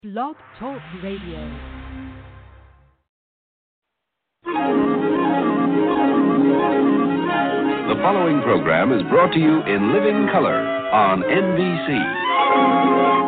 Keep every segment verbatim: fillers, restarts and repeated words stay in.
Blog Talk Radio. The following program is brought to you in living color on N B C.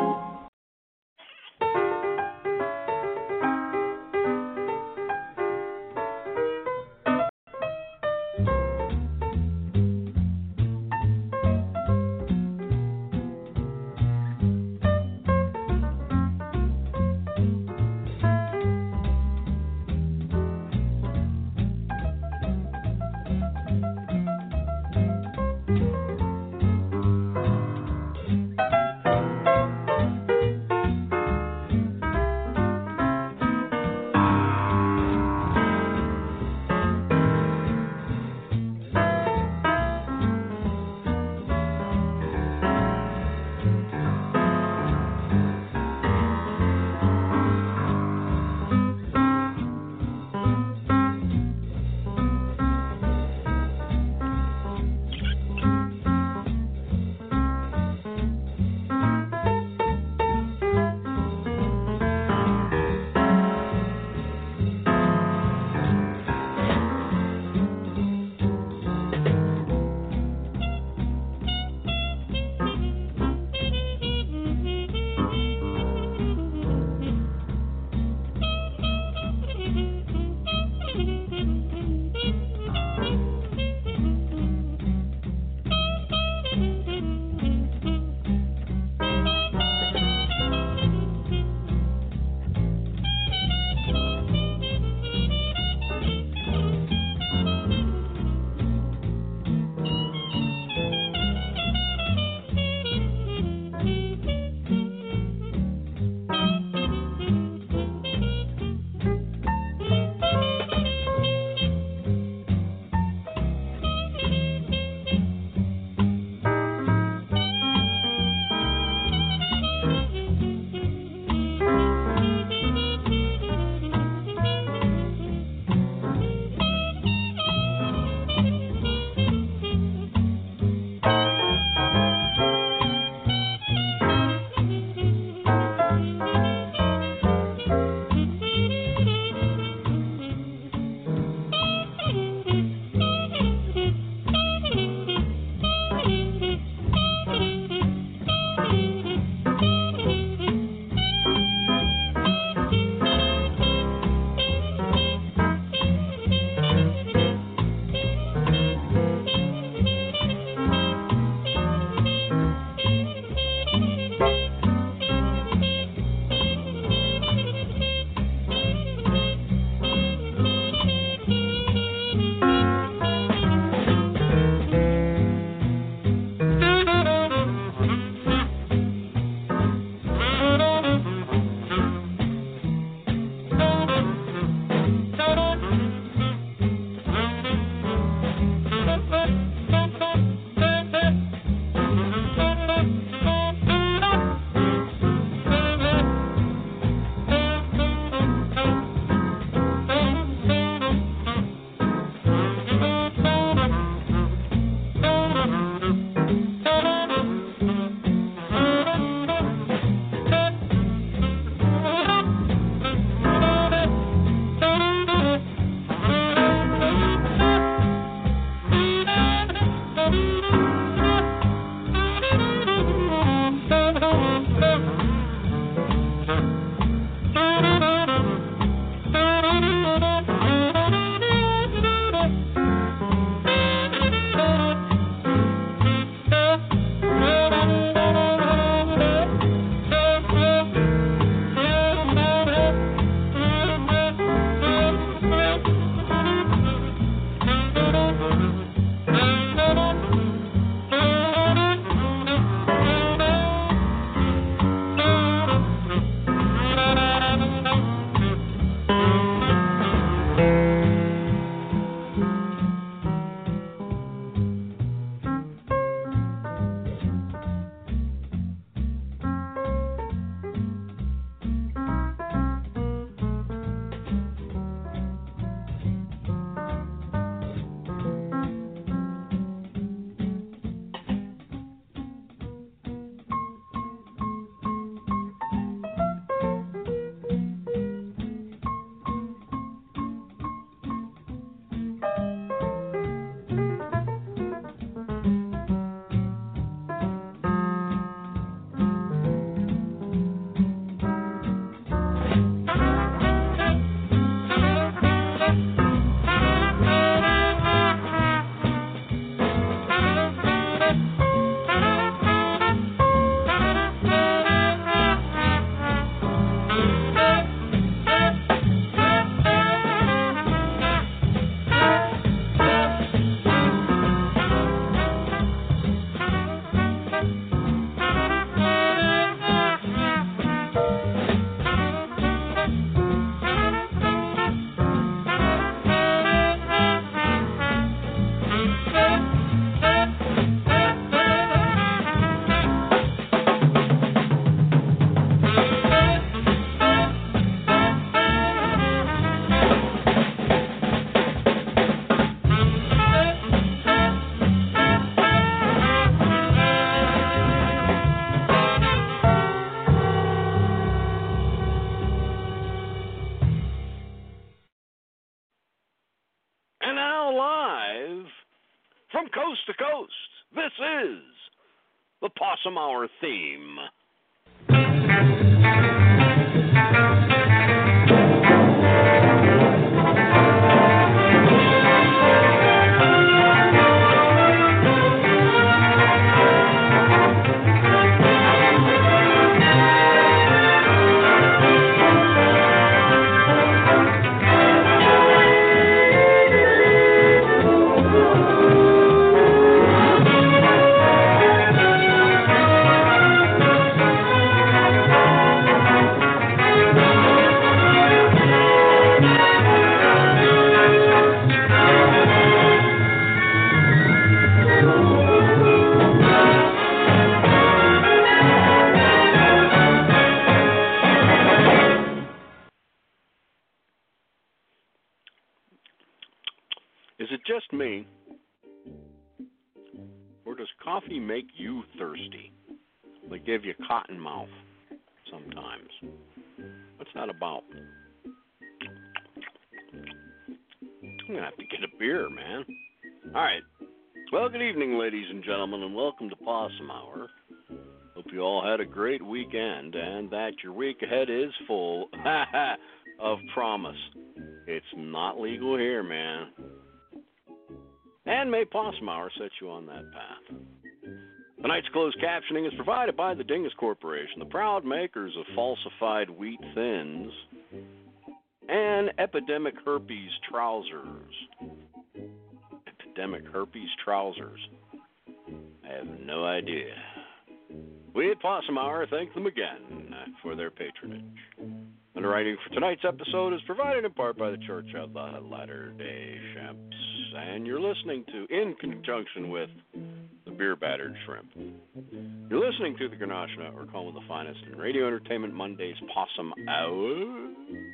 from coast to coast, this is the Possum Hour theme. Is it just me, or does coffee make you thirsty? Like give you cotton mouth sometimes? What's that about? I'm going to have to get a beer, man. All right. Well, good evening, ladies and gentlemen, and welcome to Possum Hour. Hope you all had a great weekend and that your week ahead is full of promise. It's not legal here, man. And may Possum Hour set you on that path. Tonight's closed captioning is provided by the Dingus Corporation, the proud makers of falsified wheat thins and epidemic herpes trousers. Epidemic herpes trousers. I have no idea. We at Possum Hour thank them again for their patronage. Underwriting for tonight's episode is provided in part by the Church of the Latter-day Shemps. And you're listening to, in conjunction with the Beer Battered Shrimp. You're listening to the Grenache Network, home of the finest in radio entertainment, Monday's Possum Hour.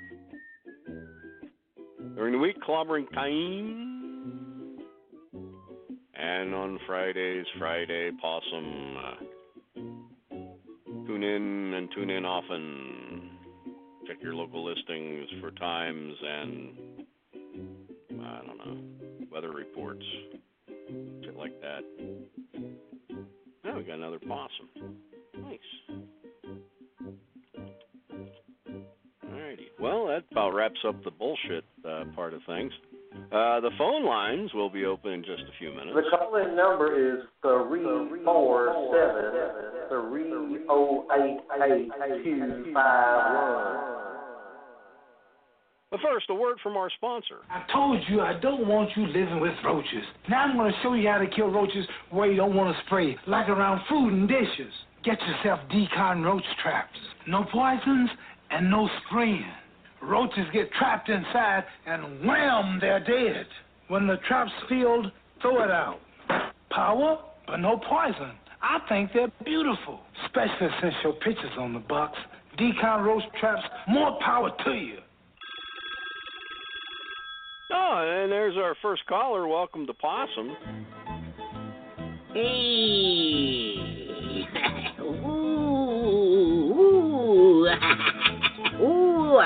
During the week, clobbering time. And on Fridays, Friday Possum. Uh, tune in and tune in often. Check your local listings for times and, I don't know, weather reports, shit like that. Now we got another possum. Nice. Alrighty. Well, that about wraps up the bullshit uh, part of things. Uh, the phone lines will be open in just a few minutes. The call-in number is three four seven, three oh eight, eight two five one. But first, a word from our sponsor. I told you I don't want you living with roaches. Now I'm going to show you how to kill roaches where you don't want to spray, like around food and dishes. Get yourself Decon roach traps. No poisons and no spraying. Roaches get trapped inside and wham, they're dead. When the trap's filled, throw it out. Power, but no poison. I think they're beautiful, especially since your picture's on the box. Decon roach traps, more power to you. Oh, and there's our first caller. Welcome to Possum. Hey. Ooh. Ooh. Ooh.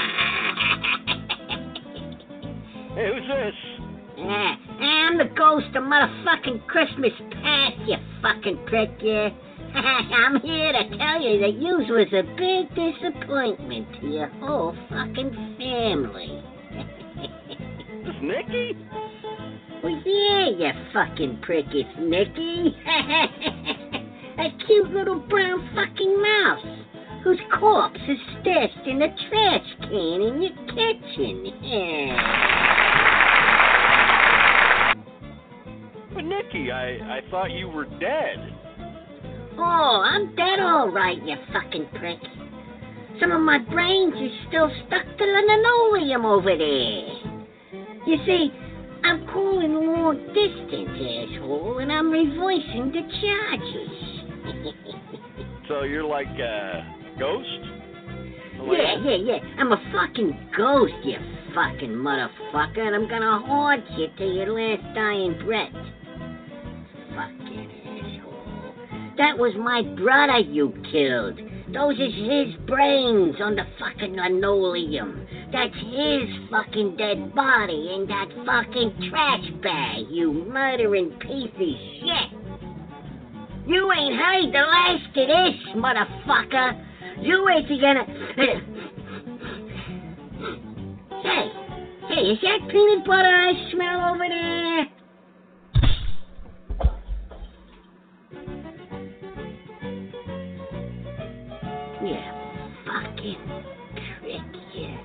Hey, who's this? Uh, I'm the ghost of motherfucking Christmas past, you fucking prick, yeah. I'm here to tell you that you was a big disappointment to your whole fucking family. This Nicky? Well, yeah, you fucking prick, it's Nicky. A cute little brown fucking mouse whose corpse is stashed in a trash can in your kitchen. But Nicky, I, I thought you were dead. Oh, I'm dead all right, you fucking prick. Some of my brains is still stuck to the linoleum over there. You see, I'm calling long distance, asshole, and I'm reversing the charges. So you're like a ghost? Like yeah, yeah, yeah. I'm a fucking ghost, you fucking motherfucker, and I'm gonna haunt you till your last dying breath. Fucking asshole. That was my brother you killed. Those is his brains on the fucking linoleum. That's his fucking dead body in that fucking trash bag, you murdering piece of shit. You ain't heard the last of this, motherfucker. You wait till you're gonna... Hey, hey, is that peanut butter I smell over there? Yeah, fucking trick, yeah.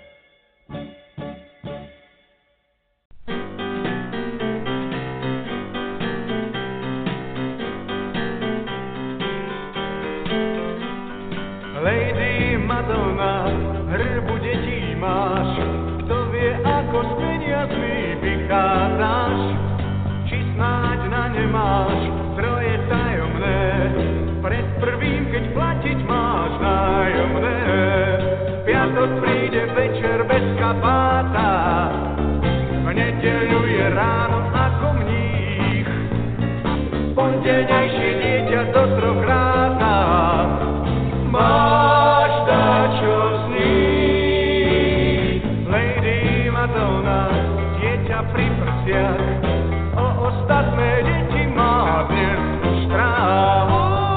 Lady Madonna, rybu dzieci masz. Kto wie, ako z pieniędzmi wychádzasz? Či snáď na ne máš troje tajomné? Pred prvým, keď platiť máš nájomné. Piatok príde večer bez kapáta. V nedeľu je ráno ako mních. Pondelejšie dieťa do troch ráta. Máš dačo z nich. Lady Madonna, dieťa pri prsiach. O ostatné deti má dnes strach.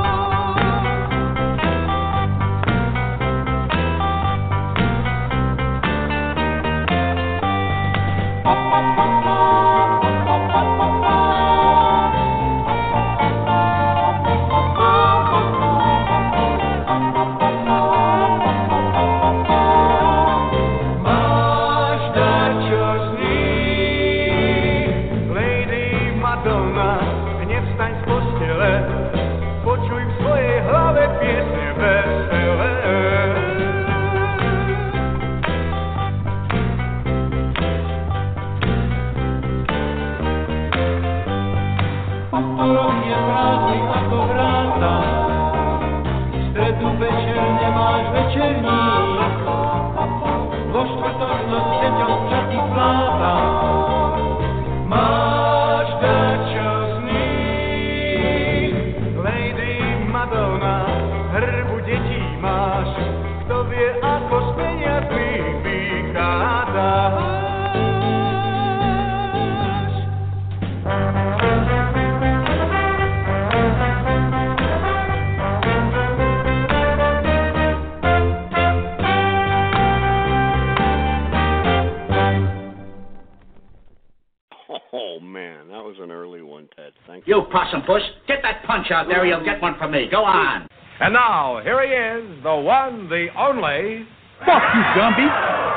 You possum puss, get that punch out there, you'll get one from me. Go on. And now, here he is, the one, the only... Fuck you, Gumby.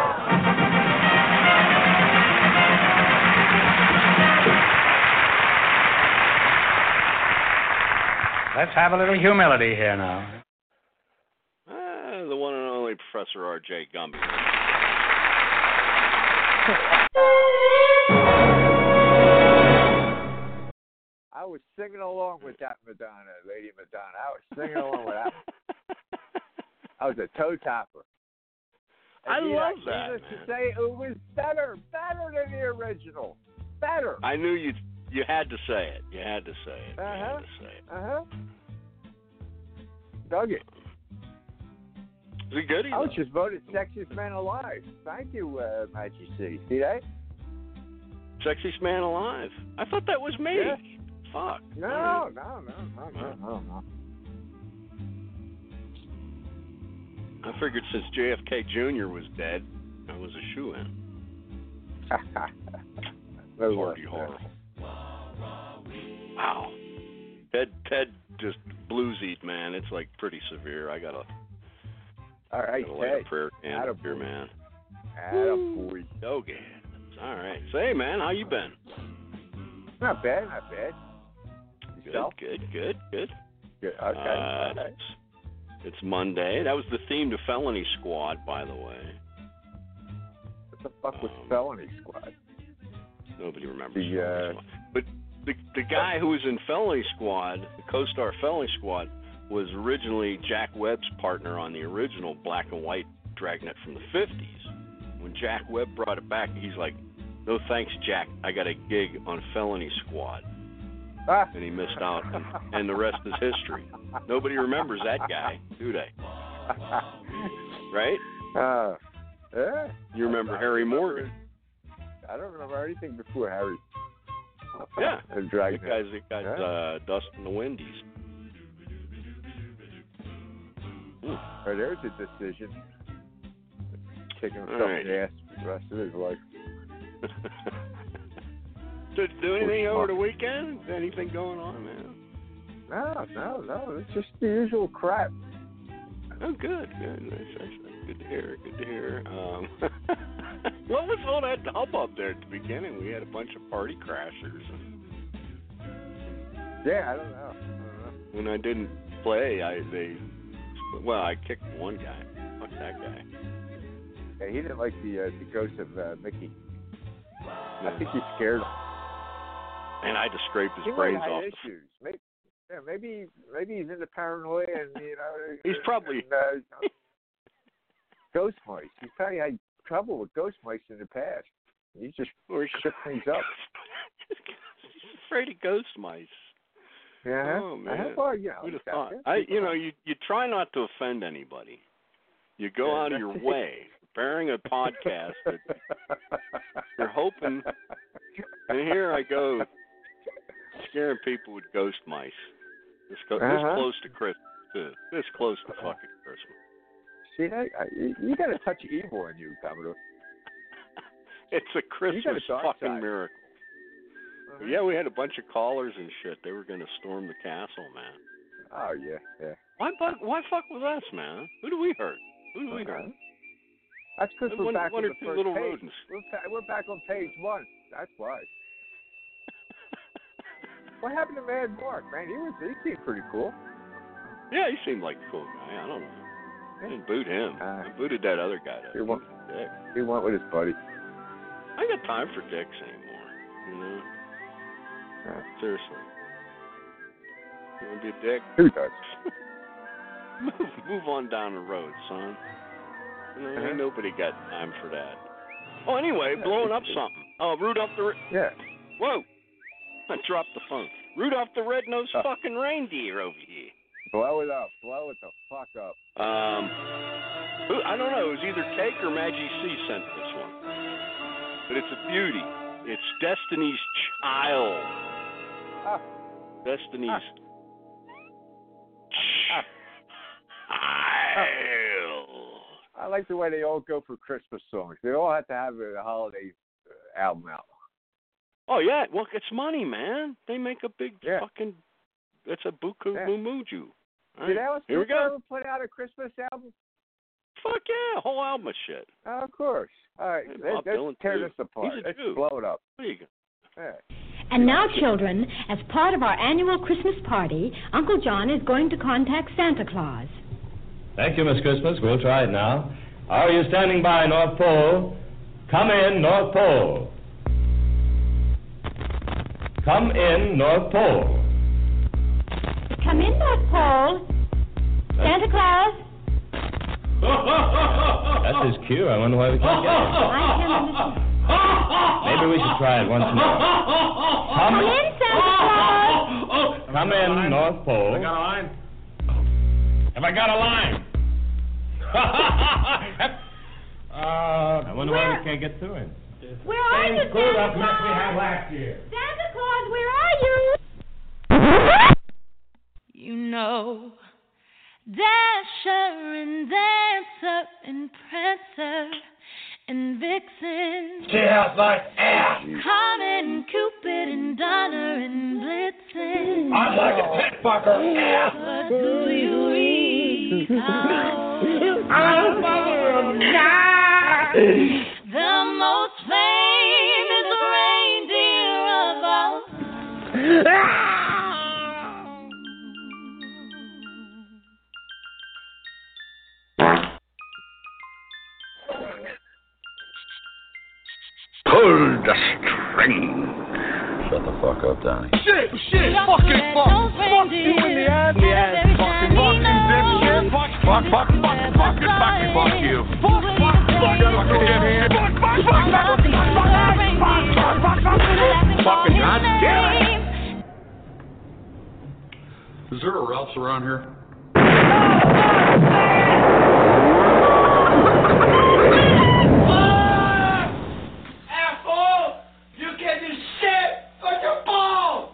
Let's have a little humility here now. Uh, the one and only Professor R J Gumby. I was singing along with that Madonna, Lady Madonna. I was singing along with that. I was a toe tapper. And I love know, that, needless man. to say, it was better, better than the original. Better. I knew you you had to say it. You had to say it. Uh-huh. You had to say it. Uh-huh. Dug it. Is he good? I was just voted Sexiest Man Alive. Thank you, uh, Majesty. See that? Sexiest Man Alive. I thought that was me. Yeah. Fuck. No, no, no, no, no, no, no. I figured since J F K Junior was dead, I was a shoo-in. Party horror. Wow. Ted, Ted just bluesied, man. It's like pretty severe. I gotta. All right, gotta light Ted. a prayer can up here, man. Attaboy. Okay. All right. Say, man, how you been? Not bad, not bad. Good, Yourself? good, good, good. Good. Okay. Uh, okay. it's, it's Monday. That was the theme to Felony Squad, by the way. What the fuck was Um, Felony Squad? Nobody remembers. The, Felony uh, Squad. But the the guy who was in Felony Squad, the co-star Felony Squad, was originally Jack Webb's partner on the original black and white Dragnet from the fifties. When Jack Webb brought it back, he's like, "No thanks, Jack. I got a gig on Felony Squad." Ah. and he missed out, and, and the rest is history. Nobody remembers that guy, do they? Right? Uh, yeah. You remember Harry Morgan? I don't remember anything before Harry. Yeah. The The guys that got yeah. uh, Dust in the Wendy's. Hmm. Oh, there's a decision. Kicking himself right. in the ass for the rest of his life. Did you do anything over the weekend? Anything going on, man? No, no, no. It's just the usual crap. Oh, good, good. That's, that's, that's good to hear. Good to hear. Um, what was all that hubbub there at the beginning? We had a bunch of party crashers. And Yeah, I don't know. I don't know. when I didn't play, I they well, I kicked one guy. Fuck that guy. Yeah, he didn't like the uh, the ghost of uh, Mickey. Yeah. I think he's scared. And I just scraped his He might brains have off. had issues. Maybe, yeah, maybe, maybe he's into paranoia and you know. He's probably and, uh, ghost mice. He's probably had trouble with ghost mice in the past. He just Or he- shook things up. He's afraid of ghost mice. Yeah. Oh man. Well, you know, Who'd have that's thought? it. I, you know, you you try not to offend anybody. You go Yeah, out of your that's it. way preparing a podcast that you're hoping, and here I go scaring people with ghost mice. This, go, Uh-huh. this close to Christmas, too. This close to fucking Christmas. See that? I, you- you got a touch of evil in you, Commodore. It's a Christmas dark fucking side. miracle. Uh-huh. Yeah, we had a bunch of callers and shit. They were going to storm the castle, man. Oh yeah, yeah. Why, fuck- why fuck with us, man? Who do we hurt? Who do we hurt? Uh-huh. That's because we're One- back one on or the two first little page. rodents. We're, pa- we're back on page one. That's why. What happened to Mad Mark, man? He was he seemed pretty cool. Yeah, he seemed like a cool guy. I don't know. I didn't boot him. Uh, I booted that other guy. That he went- was a dick. He went with his buddy. I ain't got time for dicks anymore. You know? Uh, Seriously. You want to be a dick? who does? move, move on down the road, son. You know, Uh-huh. ain't nobody got time for that. Oh, anyway, blowing up something. Oh, Rudolph the... Re- Yeah. Whoa. I dropped the phone. Rudolph the Red-Nosed Oh. fucking reindeer over here. Blow it up. Blow it the fuck up. Um, who- I don't know. It was either Cake or Maggie C sent this one. But it's a beauty. It's Destiny's Child. Ah. Destiny's Ah. Child. I like the way they all go for Christmas songs. They all have to have a holiday uh, album out. Oh, yeah. Well, it's money, man. They make a big Yeah. fucking... It's a buku Yeah. bumuju. All Did right, Alice here we Cooper go. ever put out a Christmas album? Fuck yeah. A whole album of shit. Oh, of course. All right, Hey, let's, Bob let's Dylan, tear too. this apart. He's a Let's Jew. blow it up. There you go. Yeah. And now, children, as part of our annual Christmas party, Uncle John is going to contact Santa Claus. Thank you, Miss Christmas. We'll try it now. Are you standing by, North Pole? Come in, North Pole. Come in, North Pole. Come in, North Pole. Santa Claus. That's his cue. I wonder why we can't get it. I can't understand. Maybe we should try it once more. Come in, Santa Claus. Come in, North Pole. Have I got a line? Have I got a line? uh, I wonder why we can't get through him. Where are you, Same screwed up Santa mess we Claus? had last year. Santa Claus, where are you? You know, Dasher and Dancer and Prancer and Vixen, She has like ass. Comet and Cupid and Donner and Blitzen. I'd like a pet fucker ass. But do you recall I'm mother of nine. the most famous reindeer of all? Pull the string. Shut the fuck up, Donnie. Shit, shit, fucking fuck. Fuck you in the ass, the ass, fucking fucking dipshit. Fuck, fuck, fuck, fuck, fucking, fucking, fuck you. Fuck, fuck, fuck, fucking dithead. Fuck, fuck, fuck, fuck, fuck, fuck, fuck, fuck, fuck, fuck, fucking goddamn. Is there a Ralph's around here? Asshole! You get this shit on your balls!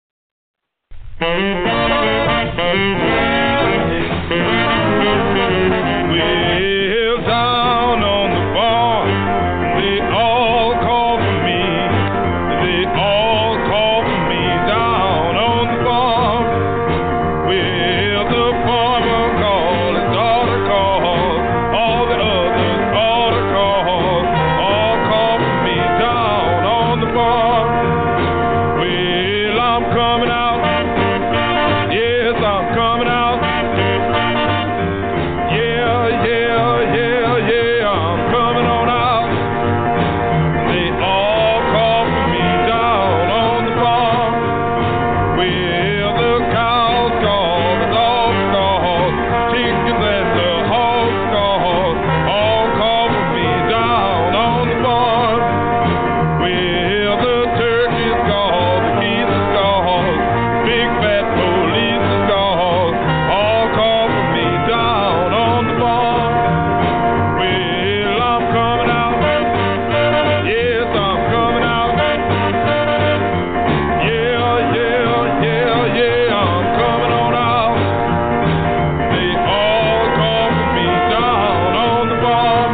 Well, down on the farm, they all call for me. They all call for me down on the farm. Well, the farmer called, his daughter called, all the others ought to call, all call for me down on the farm. Well, I'm coming out. Yes, I'm coming out. Yeah, yeah, yeah, yeah, I'm coming on out. They all call for me down on the farm. Well, the cows call, the dogs call, chickens and the hogs call, all call for me down on the farm. Well, the turkeys call, the geese call, big fat police call, all call for me down on the farm. Well, I'm coming out. Yes, I'm coming out. Yeah, yeah, yeah, yeah, I'm coming on out. They all call for me down on the farm.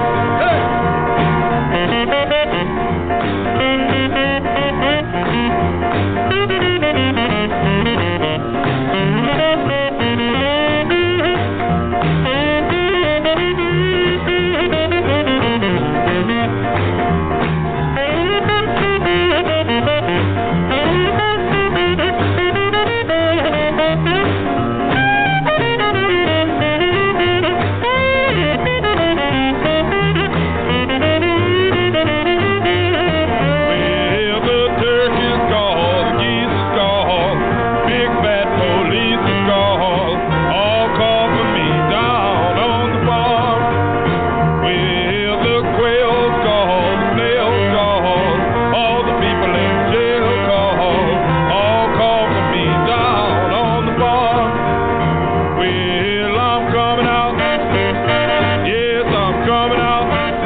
Well, the turkeys call, the geese call, big fat police call, all call for me down on the farm. Well, the quails call, the snails call, all the people in jail call, all call for me down on the farm. Well, I'm coming out. Yes, I'm coming out.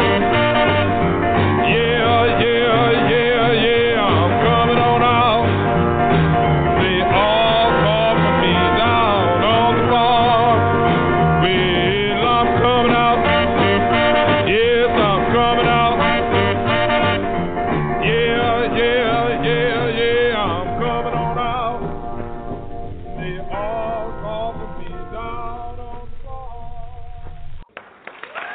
Yeah, yeah, yeah, yeah, I'm coming on out. They all call for me down on the farm. Well, I'm coming out. Yes, I'm coming out. Yeah, yeah, yeah, yeah, I'm coming on out. They all call for me down on the farm.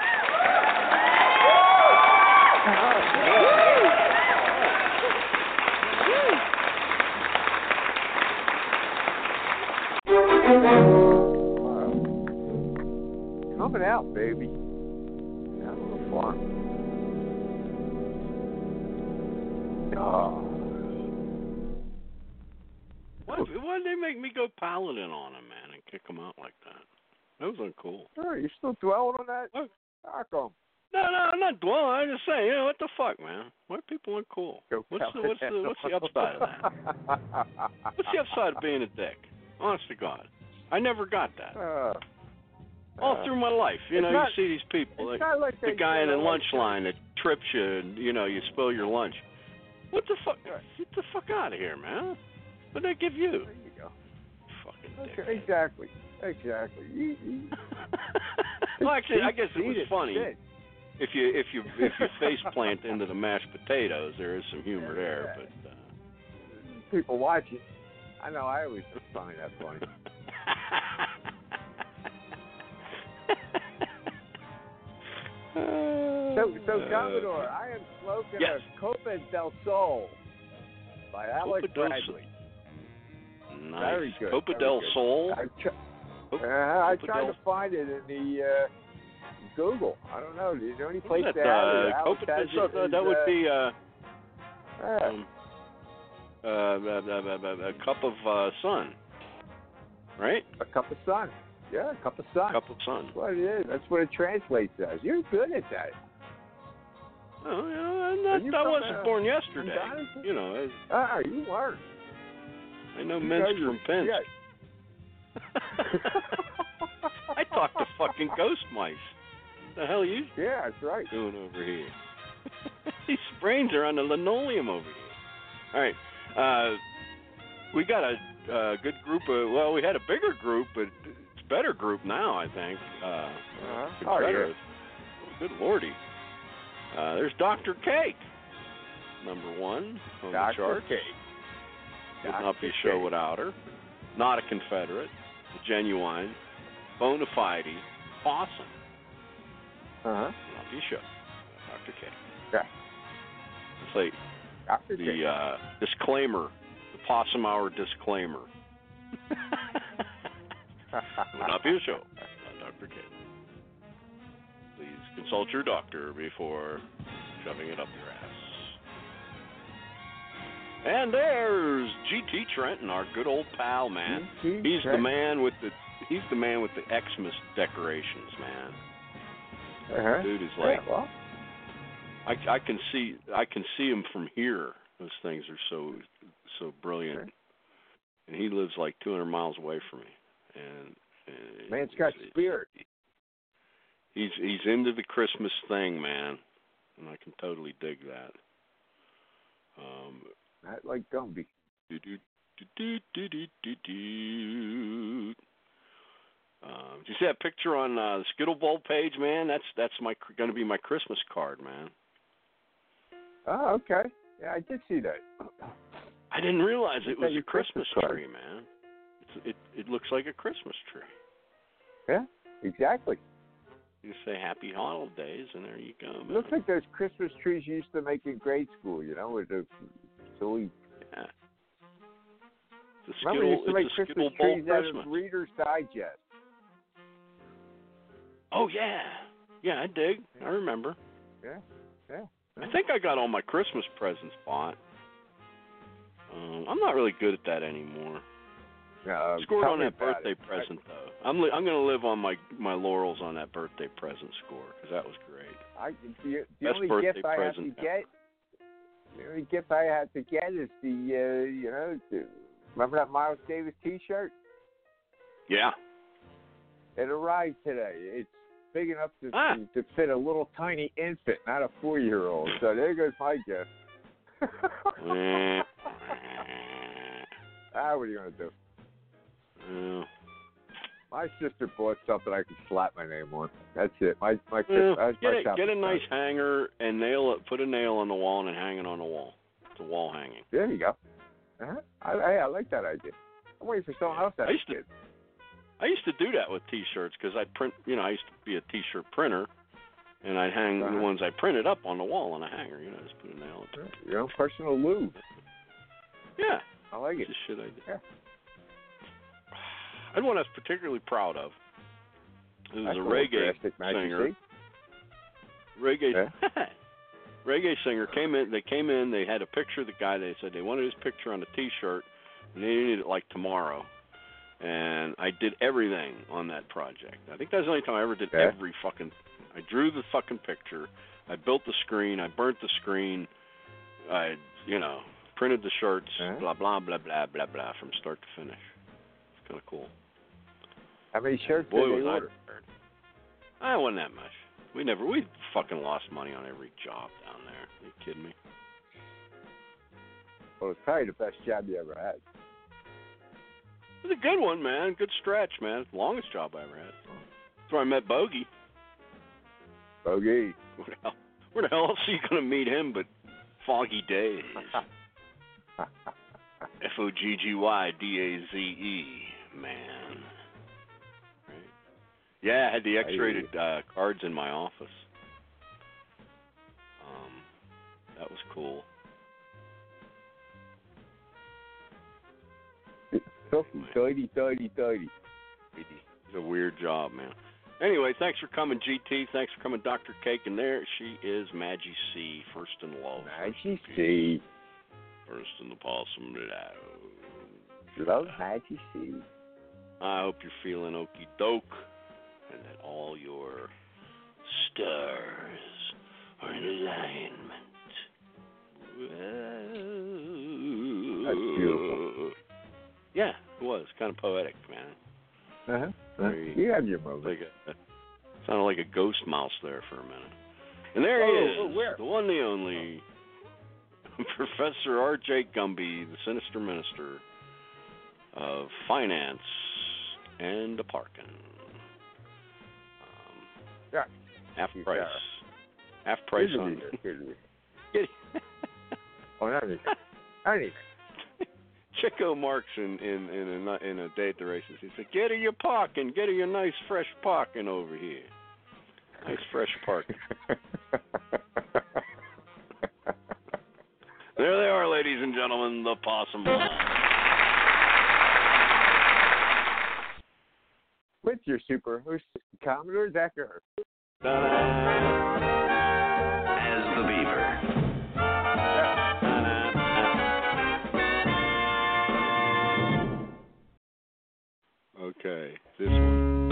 Coming out, baby. Out on the farm. Oh. Why, why did they make me go paladin on him, man, and kick him out like that? That was uncool. Oh, you're still dwelling on that? What? How come? No, no, I'm not dwelling. I'm just saying, you know, what the fuck, man? Why are people uncool? Go What's the, what's the, what's the upside of that? What's the upside of being a dick? Honest to God. I never got that. Uh, All uh, through my life, you know, not- you see these people, it's like, not like the they guy in the say, lunch like, line that trips you and, you know, you spill your lunch. What the fuck? Get the fuck out of here, man. What did I give you? There you go. Fucking dick. Okay, exactly. Exactly. You, you, Well, actually, I guess it Eat was it, funny. shit. If you if you if you face plant into the mashed potatoes, there is some humor there, but uh... People watching. I know. I always find that funny. So, so Commodore, I am smoking yes. a Copa del Sol by Alex Copa del Bradley. Nice. Very good. Copa very del good. Sol. I, tr- Copa, uh, I Copa tried del... to find it in the uh, Google. I don't know. Do you know any place that, to have it? uh, Alex Copa has del it Sol. is, That would uh, be uh, uh, um, uh, a, a, a cup of uh, sun, right? a cup of sun. Yeah, a cup of sun. Cup of sun. That's what it is. That's what it translates as. You're good at that. Oh, you know, Are that, you I from, wasn't uh, born yesterday. from You know, Ah, you weren't. I, I know You mince know, you- from pins. Yeah. I talk to fucking ghost mice. The hell are you Yeah, that's right. doing over here? These brains are on the linoleum over here. All right. Uh, we got a, a good group of, well, we had a bigger group, but it's a better group now, I think. Uh, Uh-huh. Confederate. Oh, yeah. Good lordy. Uh, there's Doctor Cake, number one on Doctor the charts. Cake. Would Doctor not be a show Cake. without her. Not a Confederate. A genuine, bona fide, awesome. Uh-huh. Not be a show. Doctor Cake. Yeah. It's like Doctor the Cake. uh, disclaimer, the Possum Hour disclaimer. Would not be a show without Doctor Cake. Please consult your doctor before shoving it up your ass. And there's G T Trenton, our good old pal, man. G T He's the Trenton. man with the he's the man with the Xmas decorations, man. Uh-huh. Dude is like, Yeah, well, I, I can see I can see him from here. Those things are so so brilliant, Okay. and he lives like two hundred miles away from me. And, and man's got it's- spirit. He's he's into the Christmas thing, man, and I can totally dig that. Um, Not like Gumby. do, do, do, do, do, do, do, do. Um, did you see that picture on uh, the Skittle Bowl page, man? That's that's my going to be my Christmas card, man. Oh, okay. Yeah, I did see that. I didn't realize it Is that was your a Christmas, Christmas card? tree, man. It's, it it looks like a Christmas tree. Yeah, exactly. You say Happy Holidays, and there you go, man. It looks like those Christmas trees you used to make in grade school, you know, with the silly. Yeah. It's a Remember, Skittle, we used to make it's a Christmas Skittle Bowl trees out Christmas. of Reader's Digest. Oh yeah, yeah, I dig. I remember. Yeah, yeah. I think I got all my Christmas presents bought. Um, I'm not really good at that anymore. Uh, Scored tell on me that about birthday it. present though. I'm li- I'm going to live on my my laurels on that birthday present score because that was great. I, the the Best only birthday gift I have to present get, the only gift I have to get is the, uh, you know, the, remember that Miles Davis T-shirt? Yeah. It arrived today. It's big enough to, Ah. to, to fit a little tiny infant, not a four-year-old. So there goes my gift. Eh, ah, what are you gonna do? yeah. My sister bought something I could slap my name on. That's it. My my Well, that's get my a, shopping get a nice cart. hanger and nail it. Put a nail on the wall and hang it on the wall. It's a wall hanging. There you go. Uh-huh. I, I I like that idea. I'm waiting for someone else to have I used a to- kid. I used to do that with T-shirts because I'd print. You know, I used to be a T-shirt printer, and I'd hang Uh-huh. the ones I printed up on the wall on a hanger. You know, just put a nail. In. Your own personal lube. Yeah, I like it. it's the shit I did. Yeah. And one I was particularly proud of. It was That's a little reggae drastic, Majesty. singer. Reggae Yeah. reggae singer came in. They came in. They had a picture of the guy. They said they wanted his picture on the T-shirt, and they needed it like tomorrow. And I did everything on that project. I think that's the only time I ever did Yeah. every fucking. I drew the fucking picture. I built the screen. I burnt the screen. I, you know, printed the shirts. Uh-huh. Blah blah blah blah blah blah from start to finish. It's kind of cool. How many shirts Boy, did they was I order? prepared. I wasn't that much. We never. We fucking lost money on every job down there. Are you kidding me? Well, it's probably the best job you ever had. It was a good one, man. Good stretch, man. Longest job I ever had. That's where I met Bogey. Bogey. Where the hell, where the hell else are you going to meet him but Foggy Days? F O G G Y D A Z E, man. Right? Yeah, I had the X-rated uh, cards in my office. Um, that was cool. Dirty, dirty, dirty. It's a weird job, man. Anyway, thanks for coming, G T. Thanks for coming, Doctor Cake. And there she is, Maggie C, first in love. Maggie C. First in the possum love. Love Maggie C. I hope you're feeling okie doke and that all your stars are in alignment. That's beautiful. Yeah, it was kind of poetic, man. Uh-huh. Very, you have your moment. Like a, sounded like a ghost mouse there for a minute. And there oh, he is, oh, where? the one, the only, Professor R J Gumby, the sinister minister of finance and the parking. Um, yeah. Half He's price. there. Half price Here's on. Get oh, not anything. Not anything. Chico Marx in in in a in a day at the races. He said, "Get her your parking. Get her your nice fresh parking over here. Nice fresh parking." There they are, ladies and gentlemen, the Possum Line. With your super, who's Commodore Decker? As the Beaver. Okay, this one.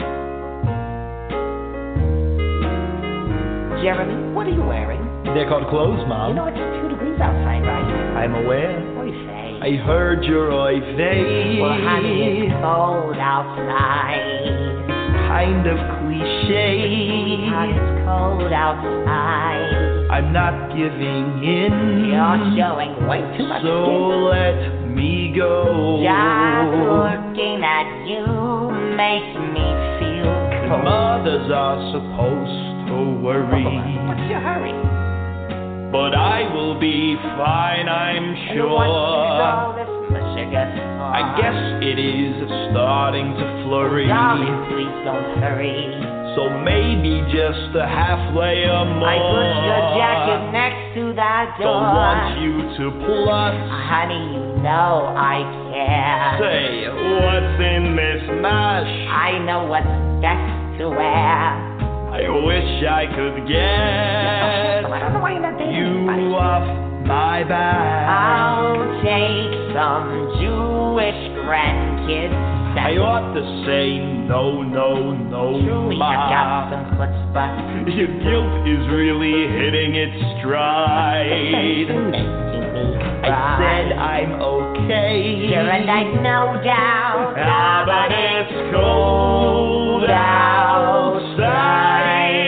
Jeremy, what are you wearing? They're called clothes, Mom. You know it's two degrees outside, right? I'm aware. What do you say? I heard your oy vey. Well, honey, it's cold outside. Kind of cliche. Honey, it's cold outside. I'm not giving in. You're showing way too much So skin. let me go. Just looking at you makes me feel cold. Mothers are supposed to worry. What's your hurry? But I will be fine, I'm sure. And what is all this sugar for? I guess it is starting to flurry. Darling, please don't hurry. So maybe just a half layer more. I put your jacket next to that door. Don't want you to plus. Honey, you know I care. Say, what's in this mash? I know what's best to wear. I wish I could get I don't know why you're not dating you anybody. off my back. I'll take some Jewish grandkids. I ought to say no, no, no, Truly, ma. I've got some chutzpah. Your guilt is really hitting its stride. I said I'm okay. Sure, and I've no doubt. Ah, but it's cold outside.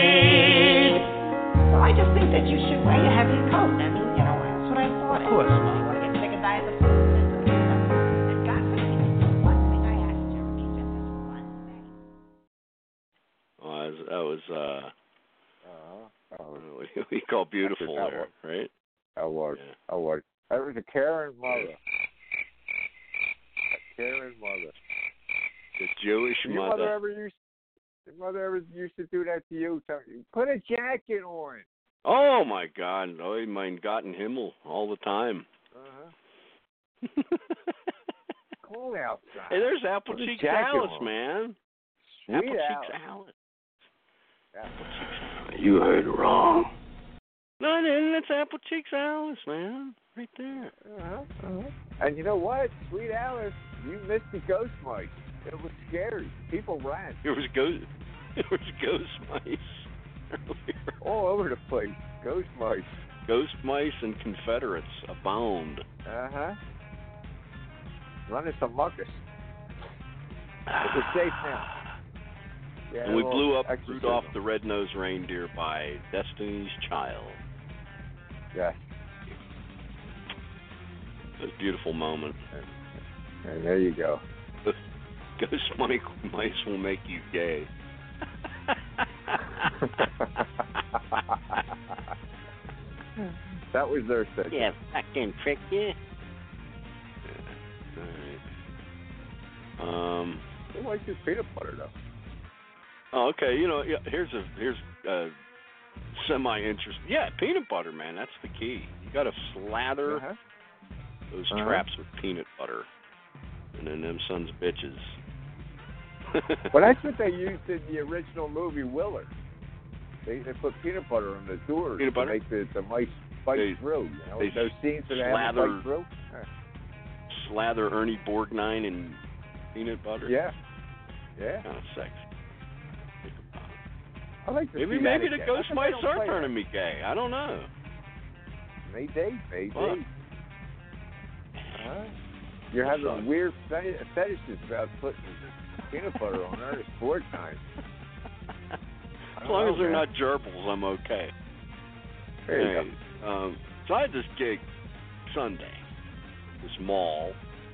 So I just think that you should wear your heavy coat. I mean, you know, that's what I thought. Of course, You want to get sick and die of the flu? And God forbid, one thing I asked you, just this one thing. Oh, that was, that was uh, Uh-huh. Oh, what do we call beautiful that there, right? I was. Yeah. I was. That was a Karen mother. A Karen mother. The Jewish Your mother. mother ever used your mother ever used to do that to you? Tell you, put a jacket on. Oh my God! Oh, mein Gott Himmel all the time. Uh-huh. Cold outside. Hey, there's Apple Put a Cheeks jacket Alice, on. man. Sweet Apple Alice. Cheeks Alice. Apple You heard wrong. No, I didn't. It's Apple Cheeks Alice, man. Right there. Uh-huh. Uh-huh. And you know what? Sweet Alice, you missed the ghost mice. It was scary. People ran. There was ghost. There was ghost mice. All over the place. Ghost mice. Ghost mice and Confederates abound. Uh-huh. Running some muckus. But we're safe now. Yeah, And we well, blew up exorcism. Rudolph the Red-Nosed Reindeer by Destiny's Child. Yeah. It was a beautiful moment. And there you go. Ghost mice will make you gay. That was their segment. Yeah, fucking prick you. Yeah. All right. Um. They like your peanut butter though. Oh, okay. You know, yeah, here's a here's a semi-interest. Yeah, peanut butter, man. That's the key. You got to slather Uh-huh. those Uh-huh. traps with peanut butter, and then them sons of bitches. Well, that's what they used in the original movie Willard. They they put peanut butter on the doors Peanut butter? to make the, the mice bite They- through. You know, they those scenes that they have to slather- bite through. Slather Ernie Borgnine in peanut butter. Yeah, yeah. Kind of sexy. I like to Maybe see maybe that the again. ghost How come they mice don't are play turning me gay. I don't know. that? Maybe, maybe. What? Uh-huh. You're having weird feti- fetishes about putting peanut butter on there. It's four times. As long as they're not gerbils, I'm okay. There you hey, go. Um, so I had this gig Sunday, this mall,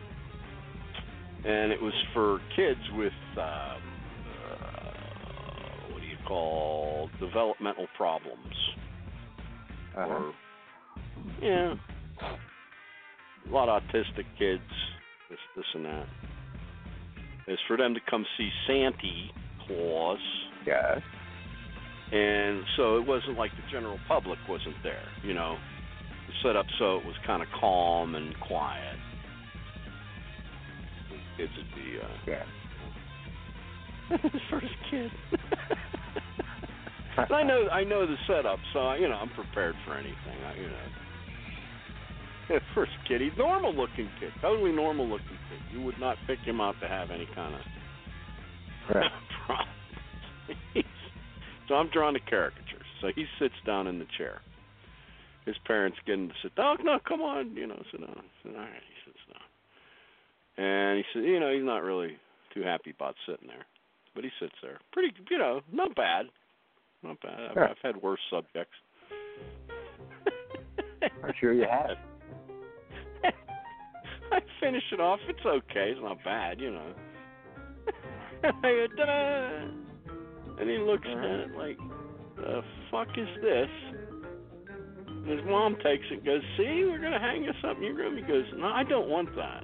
and it was for kids with, um, uh, what do you call, developmental problems. Uh-huh. Or, yeah, a lot of autistic kids, this, this and that. It's for them to come see Santa Claus. Yes. And so it wasn't like the general public wasn't there, you know. It set up so it was kind of calm and quiet. The kids would be, uh... Yeah. First kid. And I know, I know the setup, so, you know, I'm prepared for anything, I, you know. First kid, he's normal-looking kid, totally normal-looking kid. You would not pick him out to have any kind of right. problem. So I'm drawing a caricature. So he sits down in the chair. His parents get him to sit down. Oh, no, come on, you know, sit down. I said, all right, he sits down. And he said, you know, he's not really too happy about sitting there. But he sits there. Pretty, you know, not bad. Not bad. I've, yeah. I've had worse subjects. I'm sure you have. I finish it off. It's okay. It's not bad, you know. I go, ta-da! And he looks at it like, the fuck is this? And his mom takes it and goes, see, we're going to hang this up in your room. He goes, no, I don't want that.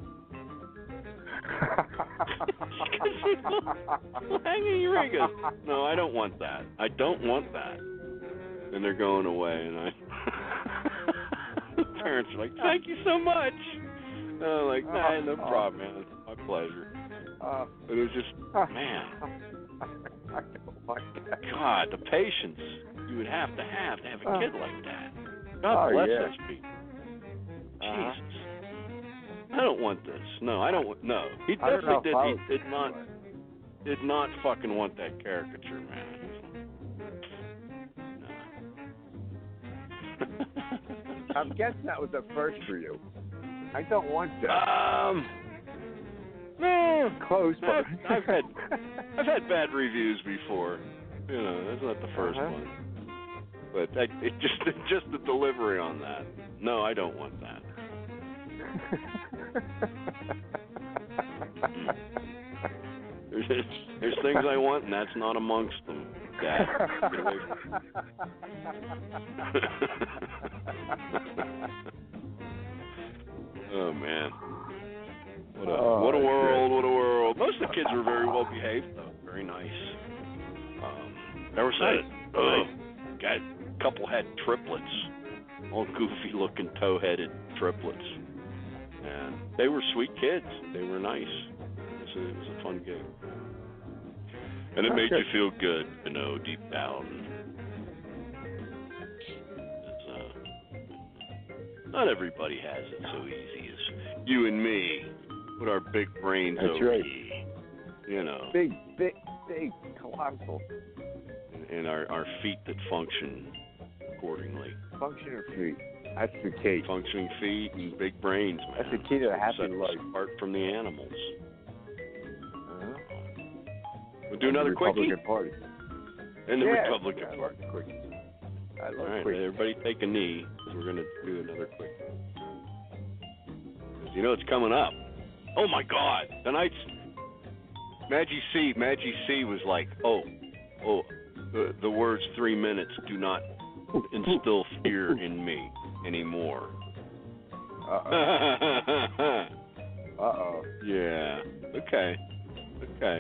She goes, well, hang it in your room. He goes, no, I don't want that. I don't want that. And they're going away. And I, the parents are like, thank you so much. And I'm like, nah, no problem, man. It's my pleasure. Uh, but it was just, man. God, the patience you would have to have to have a kid like that. God oh, bless yeah. those people. Uh-huh. Jesus. I don't want this. No, I don't want, no. He I don't definitely know did. He did not, did not fucking want that caricature, man. No. I'm guessing that was a first for you. I don't want that. Um, no, close, but I've, I've had I've had bad reviews before. You know, that's not the first uh-huh. one. But I, it just just the delivery on that. No, I don't want that. there's, there's things I want, and that's not amongst them, Dad. Oh man, what a oh, what a world, shit. what a world. Most of the kids were very well behaved, though, very nice. Um, there was a uh, guy, a couple had triplets, all goofy looking toe-headed triplets, and they were sweet kids. They were nice. It was a, it was a fun gig, and it made you feel good, you know, deep down. Not everybody has it so easy as you and me with our big brains That's over right. here. You know. Big, big, big, colossal. And, and our, our feet that function accordingly. Functioning feet. That's the key. Functioning feet and big brains, man. That's the key to a happy Set us life. apart from the animals. Uh-huh. We'll do another the quickie? Republican Party. And the yeah, Republican I Party. love quickie. I love All right, quickie. everybody take a knee, because we're going to do another quick. You know it's coming up. Oh, my God. Tonight's Maggie C. Maggie C. was like, oh, oh, the, the words three minutes do not instill fear in me anymore. Uh-oh. Uh-oh. Yeah. Okay. Okay.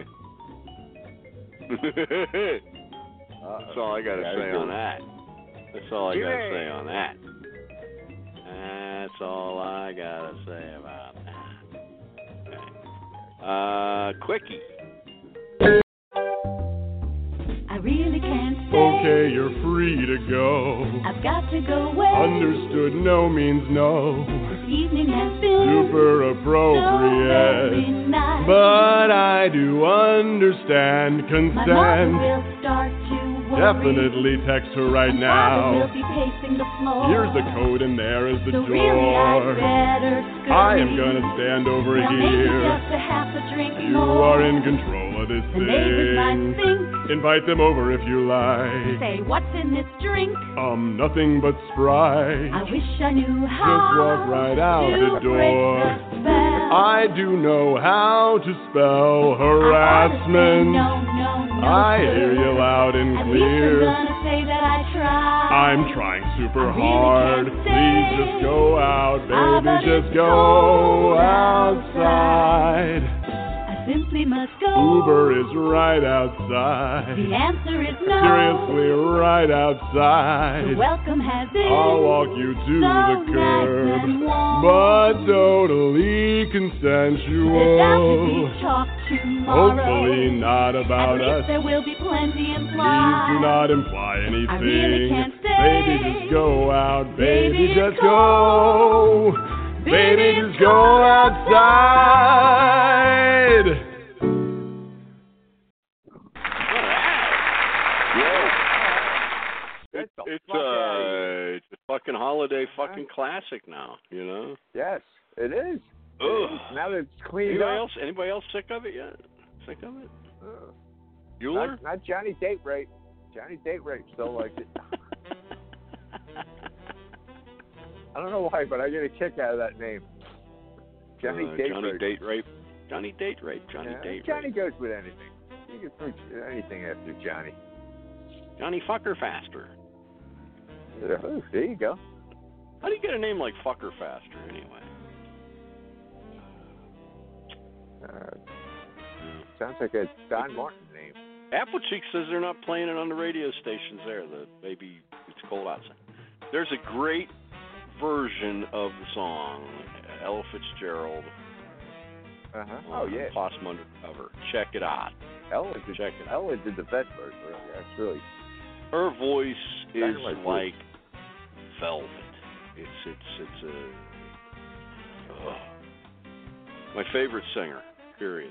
That's all I got to Yeah, say good. on that. That's all I got to Jimmy. say on that. That's all I got to say about that. Okay. Uh, quickie. I really can't stay. Okay, you're free to go. I've got to go away. Understood, no means no. This evening has been Super so appropriate. very nice. But I do understand My mother consent. will start to Definitely text her right now. We'll be pacing the floor. Here's the code and there is the so door. Really I'd better scurry. I am gonna stand over now here. Maybe just a half a drink You more. are in control of this the neighbors might thing. think. Invite them over if you like. Say, what's in this drink? Um, nothing but Sprite. I wish I knew how. Just walk right out to the door. break the spell. I do know how to spell harassment. No, no, no, I sir. hear you loud and At clear. least I'm gonna say that I tried. I'm trying super I really hard. can't Please say. just go out, Ah, baby. but Just it's go cold outside. I simply must go. Uber is right outside. The answer is no. Seriously, right The outside. welcome has been. I'll walk you to so the nice curb, and warm. but totally Sit down to consensual. be talk tomorrow. Hopefully not about At least us. there will be plenty Please implied. do not imply anything. I really can't stay. Baby, just go out. Baby, Baby, just go. go. Baby, just go outside. It's, it's, uh, it's a fucking holiday fucking classic now, you know? Yes, it is. Ugh. Now that it's cleaned Anybody up. else? Anybody else sick of it yet? Sick of it? Ugh. Bueller? Not, not Johnny Date Rape. Johnny Date Rape still likes it. I don't know why, but I get a kick out of that name. Johnny uh, Date Johnny Rape. Date Rape. Johnny Date Rape. Johnny Yeah, Date Johnny Rape. goes with anything. You can put anything after Johnny. Johnny Fucker Faster. Oh, there you go. How do you get a name like Fucker Faster anyway? Uh, sounds like a Don Martin name. Applecheek says they're not playing it on the radio stations there. The Baby It's Cold Outside. There's a great version of the song, Ella Fitzgerald. Uh-huh. Oh, yeah. Possum Undercover. Check it out. Ella did, Check it out. Ella did the best version, really. That's really... Her voice is Dynamite voice. like velvet. It's it's it's a ugh. My favorite singer. Period.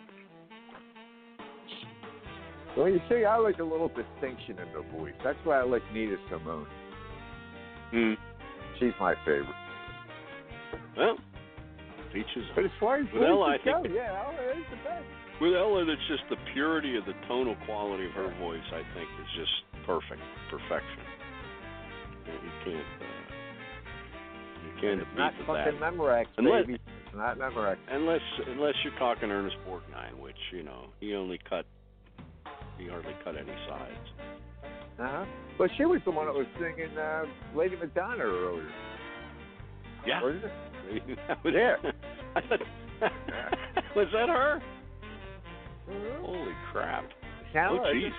Well, you see, I like a little distinction in the voice. That's why I like Nina Simone. Hmm. She's my favorite. Well, features. But as far as With Ella, I voices go, think yeah, Ella is the best. with Ella, that's just the purity of the tonal quality of her voice. I think is just perfect, perfection. You can't, uh, you can't It's beat not with fucking that. Memorex, Unless- baby. It's not Memorex. Unless, unless you're talking Ernest Borgnine, which you know he only cut, he hardly cut any sides. Uh-huh. But she was the one that was singing uh, Lady Madonna earlier. Yeah. Wasn't it? That was, Yeah. I thought, was that her? Mhm. Holy crap! Sound Oh, like jeez. it.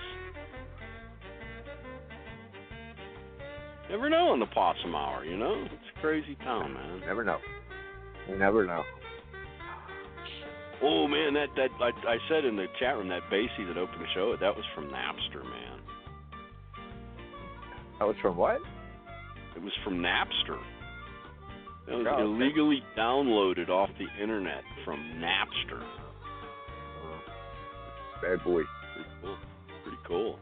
Never know in the Possum Hour, you know? It's a crazy town, man. Never know. You never know. Oh, man, that, that I, I said in the chat room, that Basie that opened the show, that was from Napster, man. That was from what? It was from Napster. It was Oh, okay. illegally downloaded off the internet from Napster. Bad boy. Pretty cool. Pretty cool.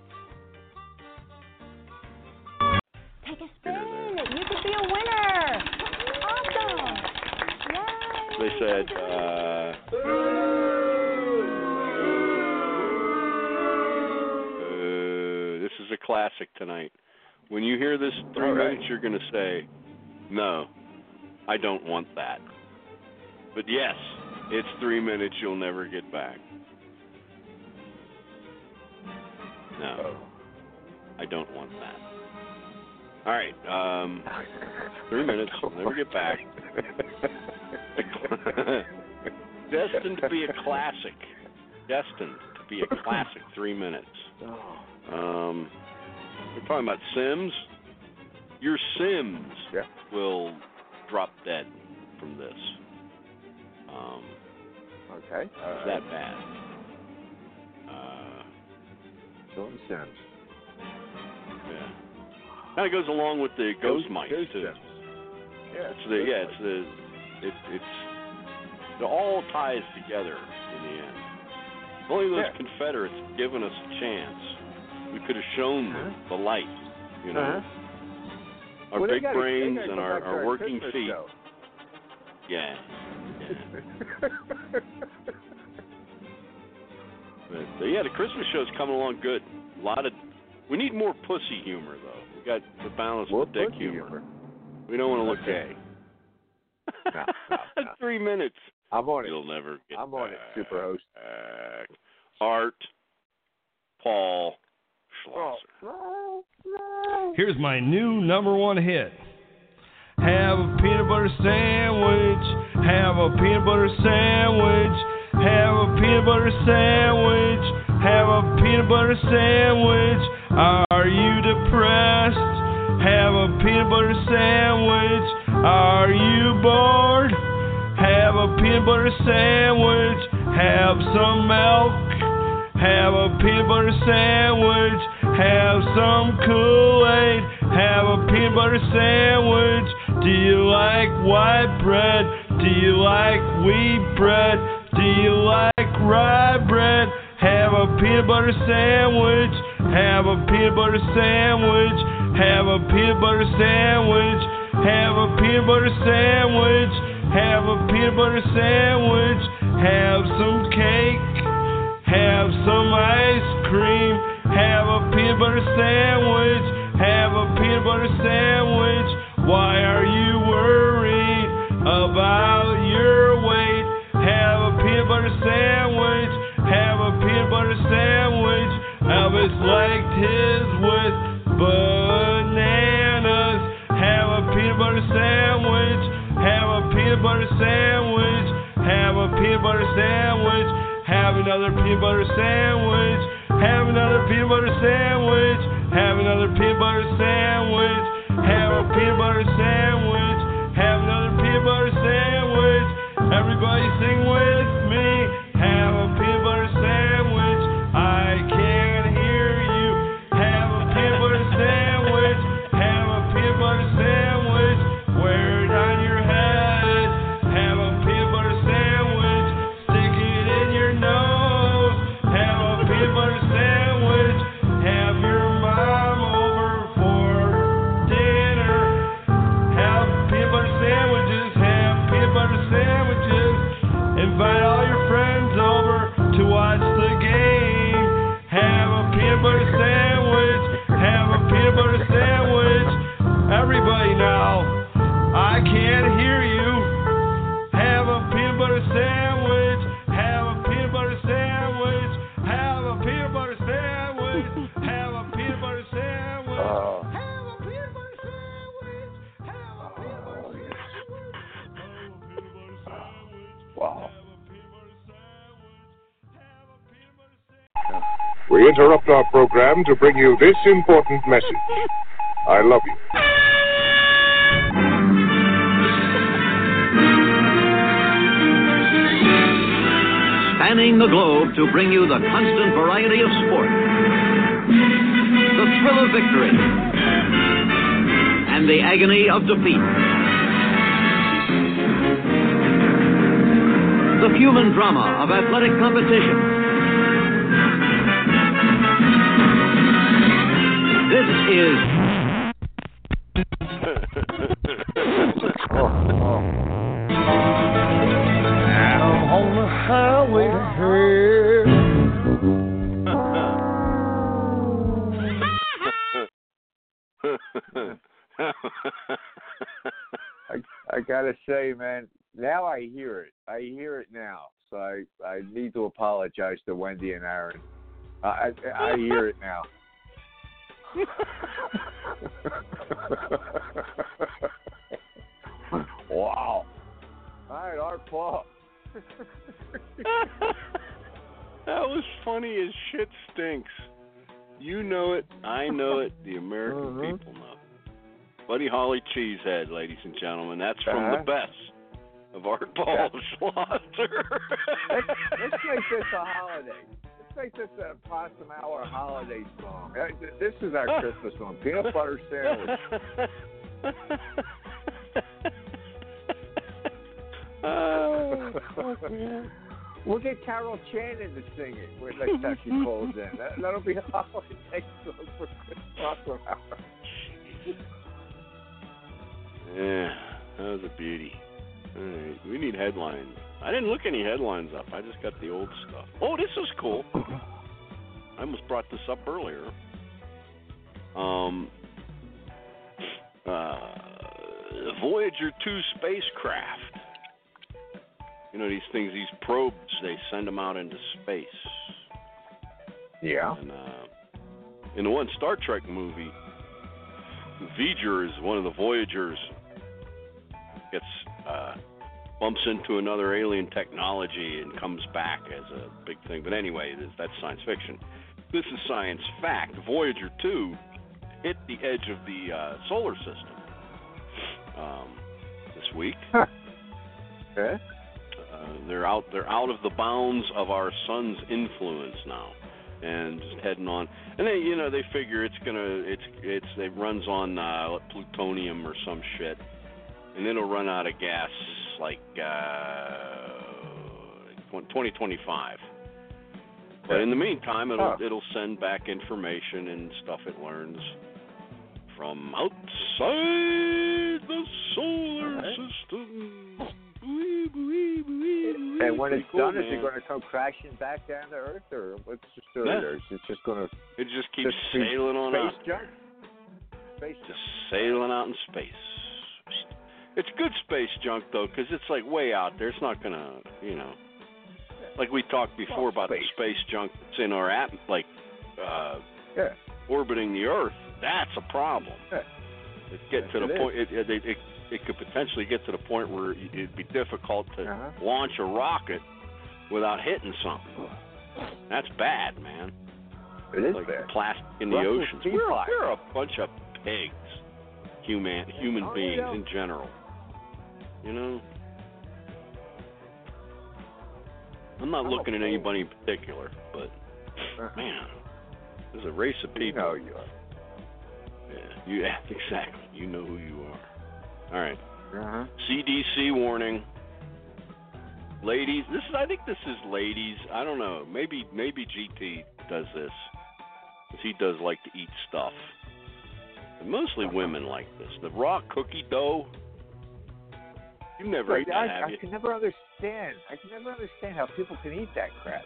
Take a spin. You could be a winner. Awesome. Yay. They said, uh, uh, this is a classic tonight. When you hear this three All right. minutes, you're going to say, no, I don't want that. But yes, it's three minutes you'll never get back. No, I don't want that. All right, um, three minutes, you'll never get back. Destined to be a classic. Destined to be a classic, three minutes. Um, we're talking about Sims. Your Sims yeah. will drop dead from this. Um, okay. It's All that right. bad. Uh, So it sounds. yeah. Kind of goes along with the ghost mice Ghost too. Sims. Yeah. It's the yeah, it's the it, it's it all ties together in the end. Only those Yeah. Confederates given us a chance. We could have shown them the light, you know. Uh-huh. Our Well, they big gotta- they brains gotta and come our, back to our our working Christmas feet. show. Yeah. yeah. But, uh, yeah, the Christmas show's coming along good. A lot of. We need more pussy humor, though. We got to balance More with dick pussy humor. humor. We don't want to look Okay. gay. No, no, no. Three minutes. I'm on it. You'll never get I'm on it, back. Superhost. Art Paul Schlosser. Here's my new number one hit. Have a peanut butter sandwich. Have a peanut butter sandwich. Have a peanut butter sandwich. Have a peanut butter sandwich. Are you depressed? Have a peanut butter sandwich. Are you bored? Have a peanut butter sandwich. Have some milk. Have a peanut butter sandwich. Have some Kool-Aid. Have a peanut butter sandwich. Do you like white bread? Do you like wheat bread? Do you like rye bread? Have a peanut butter sandwich. Have a peanut butter sandwich. Have a peanut butter sandwich. Have a peanut butter sandwich. Have a peanut butter sandwich. Have some cake. Have some ice cream. Have a peanut butter sandwich. Have a peanut butter sandwich. Why are you worried about your weight? Have a peanut butter sandwich. Have a peanut butter sandwich. Elvis liked his with bananas. Have a peanut butter sandwich. Have a peanut butter sandwich. Have a peanut butter sandwich. Have another peanut butter sandwich. Have another peanut butter sandwich. Have another peanut butter sandwich. Have a peanut butter sandwich. Have another peanut butter sandwich. Everybody sing with me. Have a peanut butter sandwich. I can't hear you. Have a peanut butter sandwich. Have a peanut butter sandwich. Wear it on your head. Have a peanut butter sandwich. Stick it in your nose. Have a peanut butter sandwich. Have your mom over for dinner. Have peanut butter sandwiches. Have peanut butter sandwiches. Invite all your friends over to watch the game. Have a peanut butter sandwich. Have a peanut butter sandwich. Everybody now, I can't hear you. Have a peanut butter sandwich. Have a peanut butter sandwich. Have a peanut butter sandwich. Have a peanut butter sandwich. Oh. Have a peanut butter sandwich. Have a peanut butter sandwich. Wow. We interrupt our program to bring you this important message. I love you. Spanning the globe to bring you the constant variety of sport, the thrill of victory, and the agony of defeat. The human drama of athletic competition. This is I'm on the highway to I, I gotta say, man, now I hear it. I hear it now. So I, I need to apologize to Wendy and Aaron. I, I, I hear it now. Wow. All right, Art Paul. That was funny as shit stinks. You know it, I know it, the American Uh-huh. people know it. Buddy Holly Cheesehead, ladies and gentlemen. That's from Uh-huh. the best of Art Paul Schlosser. let's, let's make this a holiday. Let's make this a Possum Hour holiday song. Uh, th- This is our Christmas song. Peanut butter sandwich. Oh, fuck, man. We'll get Carol Channing to sing it when next time she calls in. That, that'll be our next song for Chris Possum Hour. Yeah, that was a beauty. All right, we need headlines. I didn't look any headlines up. I just got the old stuff. Oh, this is cool. I almost brought this up earlier. Um, uh, Voyager two spacecraft. You know, these things, these probes, they send them out into space. Yeah. And uh, in the one Star Trek movie, V'ger is one of the Voyagers. Gets uh, bumps into another alien technology and comes back as a big thing. But anyway, that's science fiction. This is science fact. Voyager two hit the edge of the uh, solar system um, this week. Huh. Okay. Uh, they're out. They're out of the bounds of our sun's influence now, and just heading on. And they, you know, they figure it's gonna. It's it's. It runs on uh, plutonium or some shit, and it'll run out of gas like uh, twenty twenty-five. But in the meantime, it'll oh. it'll send back information and stuff it learns from outside the solar right. system. And when it's cool, done, man. is it going to come crashing back down to Earth, or what's the story Yeah. there? Is it just going to? It just keeps just sailing on out. Space junk. Space Just sailing out in space. It's good space junk though, because it's like way out there. It's not gonna, you know, like we talked before well, about space. the space junk that's in our atm, like uh, yeah. orbiting the Earth. That's a problem. Yeah. It's getting Yes, to the it point. It, it, it it could potentially get to the point where it'd be difficult to Uh-huh. launch a rocket without hitting something. That's bad, man. It is like bad. plastic in the Russell oceans. T. We're, Fire. we're a bunch of pigs, human human Oh, beings yeah. in general. You know, I'm not I'm looking a at fool. anybody in particular, but Uh-huh. man, there's a race of people. You know you are. Yeah, you yeah, exactly. You know who you are. All right. Uh-huh. C D C warning. Ladies, this is. I think this is ladies. I don't know. Maybe maybe G T does this, 'cause he does like to eat stuff. And mostly women like this. The raw cookie dough. You've never But eaten I, that, have I you? can never understand. I can never understand how people can eat that crap.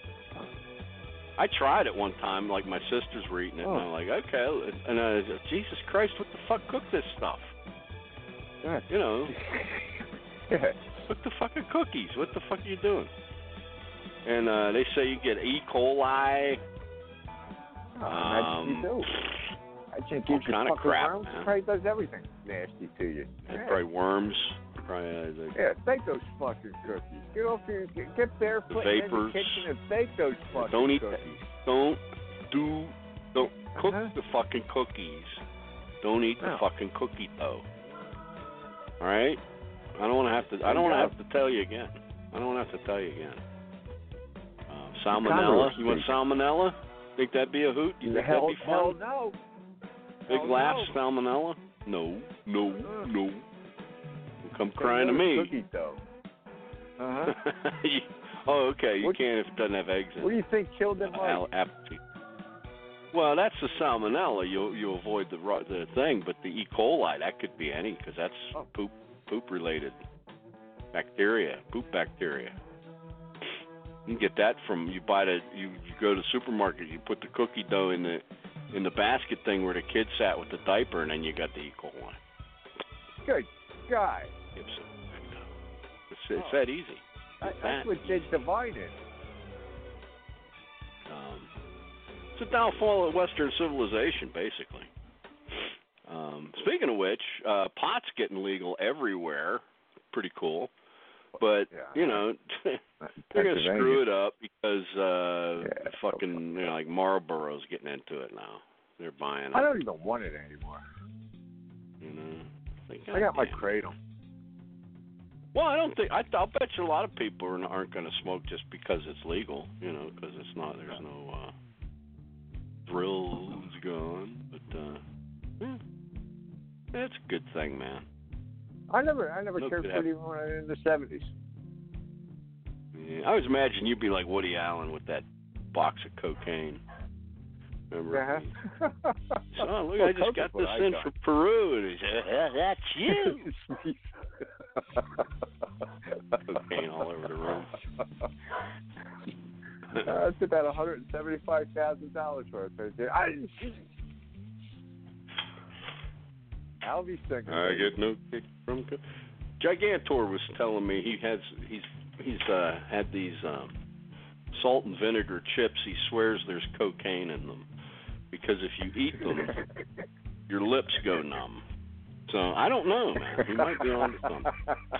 I tried it one time. Like my sisters were eating it, Oh. and I'm like, okay. And I said, Jesus Christ, what the fuck cooked this stuff? Yeah. You know. Yeah. Cook the fucking cookies. What the fuck are you doing? And uh, they say you get E. coli. Oh, Um, you do. I think all gives you kind of fucking crap, worms. man. Probably does everything nasty to you. And Yeah. probably worms. Probably, uh, the, Yeah, bake those fucking cookies. Get off your, get, get barefoot in the vapors. kitchen and bake those fucking Don't eat cookies. that. Don't do. Don't cook Uh-huh. the fucking cookies. Don't eat the No. fucking cookie dough. All right. I don't want to have to. I don't want to have to tell you again. I don't want to have to tell you again. Uh, salmonella. You want salmonella? Think that'd be a hoot? You think Hell, that'd be hell fun? no. Big hell laughs, no. salmonella? No, no, Uh. no. You come crying to me. Cookie dough. Uh-huh. You- oh, okay. You What- can't if it doesn't have eggs in What it. do you think killed them Uh, al- like? apple- Well, that's the salmonella. You you avoid the ro- the thing, but the E. coli that could be any because that's Oh. poop poop related bacteria, poop bacteria. You can get that from you buy the you, you go to the supermarket. You put the cookie dough in the in the basket thing where the kid sat with the diaper, and then you got the E. coli. Good guy. It's it's, it's Oh. that easy. That, It's that's that what easy. they're divided. Um, it's a downfall of Western civilization, basically. Um, speaking of which, uh, pot's getting legal everywhere. Pretty cool. But, Yeah. you know, they're going to screw it up because uh, Yeah, fucking, you know, like Marlboro's getting into it now. They're buying it. I don't even want it anymore. You know, Think, I got my goddamn. Kratom. Well, I don't think. I, I'll bet you a lot of people are, aren't going to smoke just because it's legal. You know, because it's not. There's no uh, thrills going. But uh, yeah, it's a good thing, man. I never, I never No cared good for it even when I was in the seventies. Yeah, I always imagine you'd be like Woody Allen with that box of cocaine. Remember? Uh-huh. So, look, I just got this in from Peru. And he said, that's you. Cocaine all over the room. Uh, it's about one hundred seventy-five thousand dollars worth. I, I'll be singing. I get no kick from. Co- Gigantor was telling me he has he's he's uh, had these um, salt and vinegar chips. He swears there's cocaine in them because if you eat them, your lips go numb. So I don't know, man. He might be on to something.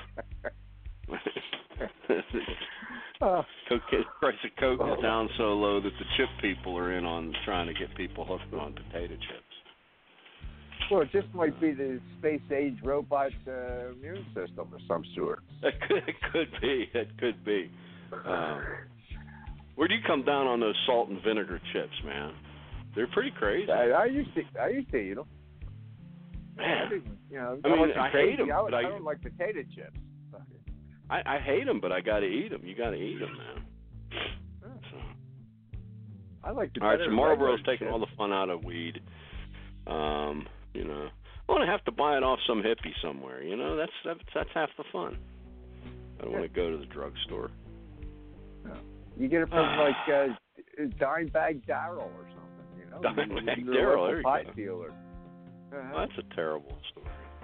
Cocaine, price of coke is down so low that the chip people are in on trying to get people hooked on potato chips. Well, it just might be the space-age robot uh, immune system of some sort. It could, it could be. It could be. Um, where do you come down on those salt and vinegar chips, man? They're pretty crazy. I, I used to. I used to eat them. Man, I didn't, you know, I mean, I, I hate them. I, but I, I don't like potato chips. I, I hate them, but I got to eat them. You got to eat them, man. So. I like the. All right, so Marlboro's taking all the fun out of weed. Um, you know, I want to have to buy it off some hippie somewhere. You know, that's that's, that's half the fun. I don't want to go to the drugstore. No. You get it from like uh, Dimebag Darrell or something. You know, Dimebag Darrell, there you pot go. dealer. Uh-huh. Well, that's a terrible story.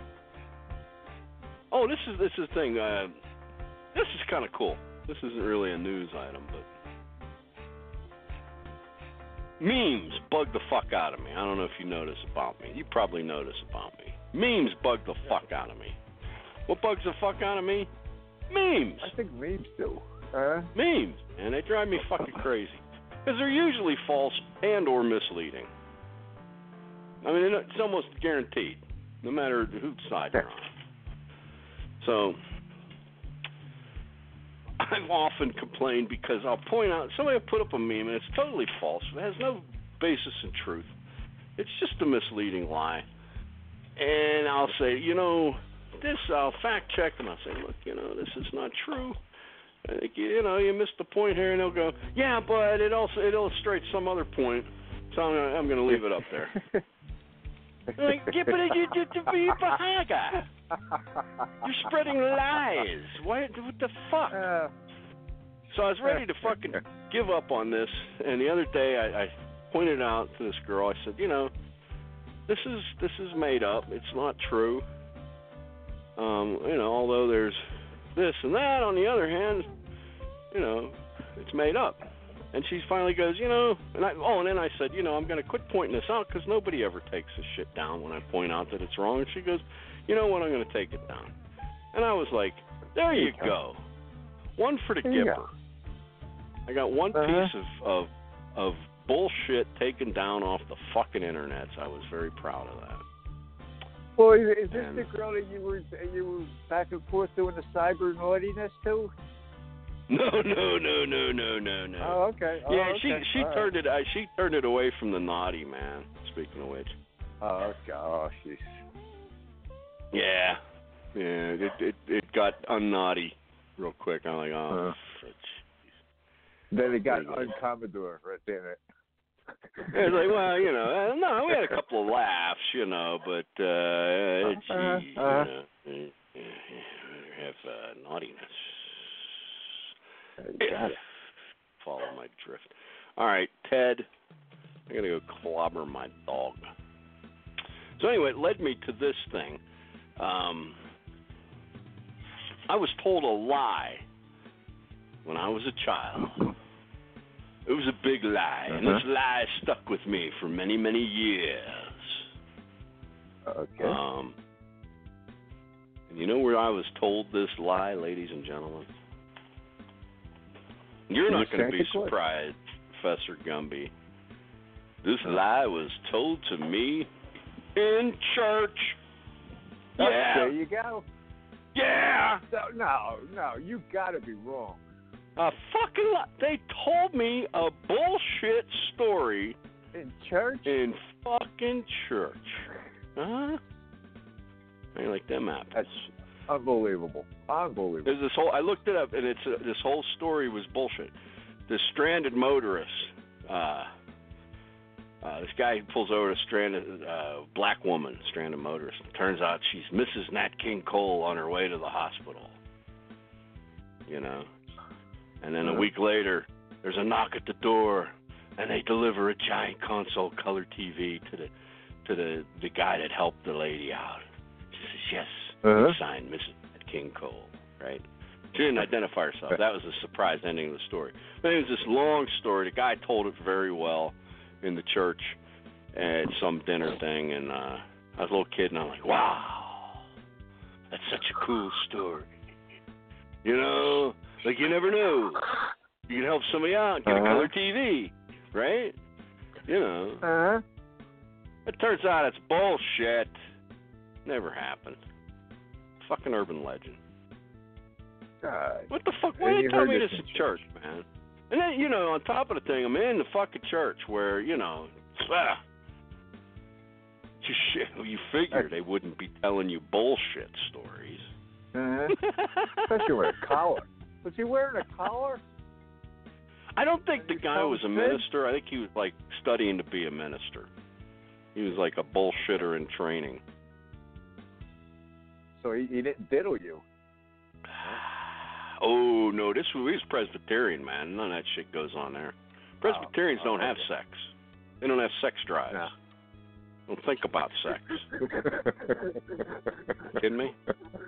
Oh, this is this is the thing. Uh, this is kind of cool. This isn't really a news item, but memes bug the fuck out of me. I don't know if you notice about me. You probably notice about me. Memes bug the fuck out of me. What bugs the fuck out of me? Memes. I think memes do. Uh, memes, and they drive me fucking crazy because they're usually false and or misleading. I mean, it's almost guaranteed, no matter whose side you're on. So I've often complained because I'll point out somebody will put up a meme and it's totally false. It has no basis in truth. It's just a misleading lie. And I'll say, you know, this, I'll fact check them. I'll say, look, you know, this is not true. I think, you know, you missed the point here. And they'll go, yeah, but it also it illustrates some other point. So I'm gonna, I'm going to leave it up there. Like, get it, you, you, you, guy. You're spreading lies. What, what the fuck? Uh, so I was ready to fucking give up on this. And the other day, I, I pointed out to this girl. I said, you know, this is this is made up. It's not true. Um, you know, although there's this and that. On the other hand, you know, it's made up. And she finally goes, you know, and I, oh, and then I said, you know, I'm going to quit pointing this out because nobody ever takes this shit down when I point out that it's wrong. And she goes, you know what, I'm going to take it down. And I was like, there you go. One for the Gipper. I got one uh-huh. piece of, of of bullshit taken down off the fucking internet. So I was very proud of that. Well, is this and, the girl that you were you were back and forth doing the cyber naughtiness to? No, no, no, no, no, no, no. Oh, okay. Oh, yeah, okay. she she All turned right. it. I, she turned it away from the naughty, man. Speaking of which. Oh gosh. Yeah, yeah. It it it got unnaughty real quick. I'm like, oh. Uh, then it got uncommodore right there. It's like, well, you know, no, we had a couple of laughs, you know, but uh, gee, uh-huh. you know, we have uh, naughtiness. Got it. Follow my drift. All right, Ted, I gotta go clobber my dog. So anyway, it led me to this thing. Um, I was told a lie when I was a child. It was a big lie, uh-huh. and this lie stuck with me for many, many years. Okay. Um, and you know where I was told this lie, ladies and gentlemen? You're not going to be surprised, Professor Gumby. This lie was told to me in church. Oh, Yeah. There you go. Yeah. So, no, no, you got to be wrong. A fucking lie. They told me a bullshit story. In church? In fucking church. Huh? I ain't like them apples. That's, Unbelievable. Unbelievable. There's this whole. I looked it up, and it's uh, this whole story was bullshit. This stranded motorist. Uh, uh, this guy pulls over a stranded uh, black woman, stranded motorist. Turns out she's Missus Nat King Cole on her way to the hospital. You know, and then a week later, there's a knock at the door, and they deliver a giant console color T V to the to the the guy that helped the lady out. She says, "Yes, uh-huh. signed Missus Nat King Cole." Right? She didn't identify herself. That was the surprise ending of the story. But it was this long story. The guy told it very well in the church at some dinner thing, and uh, I was a little kid, and I'm like, "Wow, that's such a cool story." You know, like you never know. You can help somebody out, get uh-huh. a color T V, right? You know. Uh-huh. It turns out it's bullshit. Never happened. Fucking urban legend. God. What the fuck? Why did you tell me this is church, man? And then, you know, on top of the thing, I'm in the fucking church where, you know, ah, shit, you figure they wouldn't be telling you bullshit stories. Uh-huh. Especially with a collar. Was he wearing a collar? I don't think the guy was a minister. I think he was, like, studying to be a minister. He was like a bullshitter in training. So he, he didn't diddle you? Oh, no, this was, he was Presbyterian, man. None of that shit goes on there. Presbyterians oh, oh, don't have okay. sex. They don't have sex drives. No. Don't think about sex. Kidding me?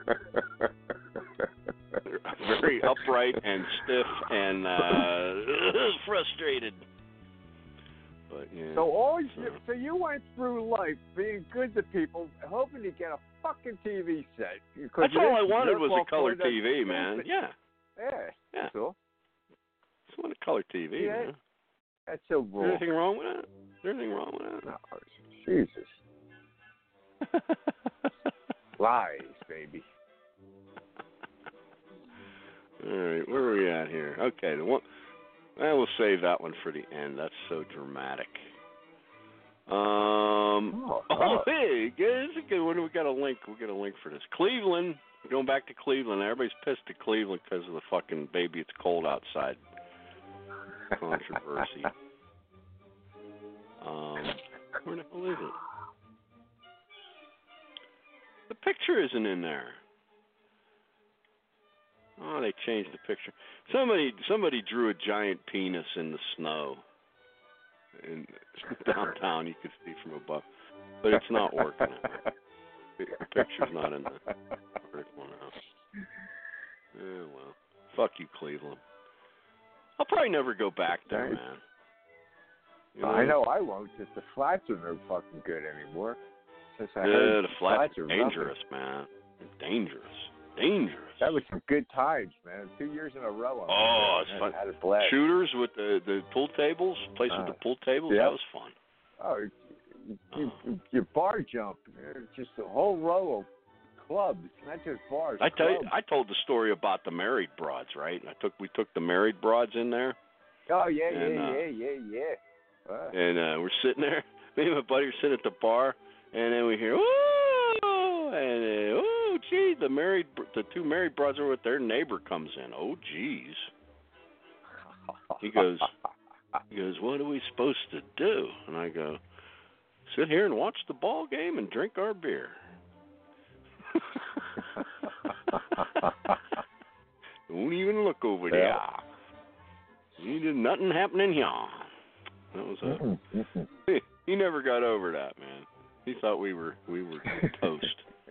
Very upright and stiff and uh, frustrated. But, yeah, so all so. You, so you went through life being good to people, hoping to get a fucking T V set. That's all I wanted was a color T V, man. Yeah. Yeah. Yeah. That's all. Just want a color T V, yeah. man. That's so cool. Is there anything wrong with that? Is there anything wrong with that? No, Jesus. Lies, baby. All right, where are we at here? Okay, the one. I will save that one for the end. That's so dramatic. Um. Oh, oh, oh. hey, it's a good one. We got a link. We got a link for this. Cleveland. We're going back to Cleveland. Everybody's pissed at Cleveland because of the fucking baby. It's cold outside controversy. um. Where the hell is it? The picture isn't in there. Oh, they changed the picture. Somebody somebody drew a giant penis in the snow in downtown. You could see from above, but it's not working. The picture's not in the article now. Yeah, well, fuck you, Cleveland. I'll probably never go back there, man. You know? I know I won't. Just the flats are no fucking good anymore. Since I yeah, heard the flats, flats are are dangerous, nothing. man. They're dangerous. Dangerous. That was some good times, man. Two years in a row. Oh, it's man. fun. I had a blast. Shooters with the, the pool tables, place uh, with the pool tables, yep. that was fun. Oh, you, oh. you, you bar jump. Just a whole row of clubs, not just bars. I tell you, clubs. I told the story about the married broads, right? I took we took the married broads in there. Oh yeah, and, yeah, uh, yeah, yeah, yeah. Uh, and uh, we're sitting there. Me and my buddy are sitting at the bar, and then we hear, "Ooh!" and uh, oh, gee, the married, the two married broads are with their neighbor comes in. Oh, geez. He goes, he goes, what are we supposed to do? And I go, sit here and watch the ball game and drink our beer. Don't even look over there. You did nothing happening here. That was a. he, he never got over that, man. He thought we were we were toast.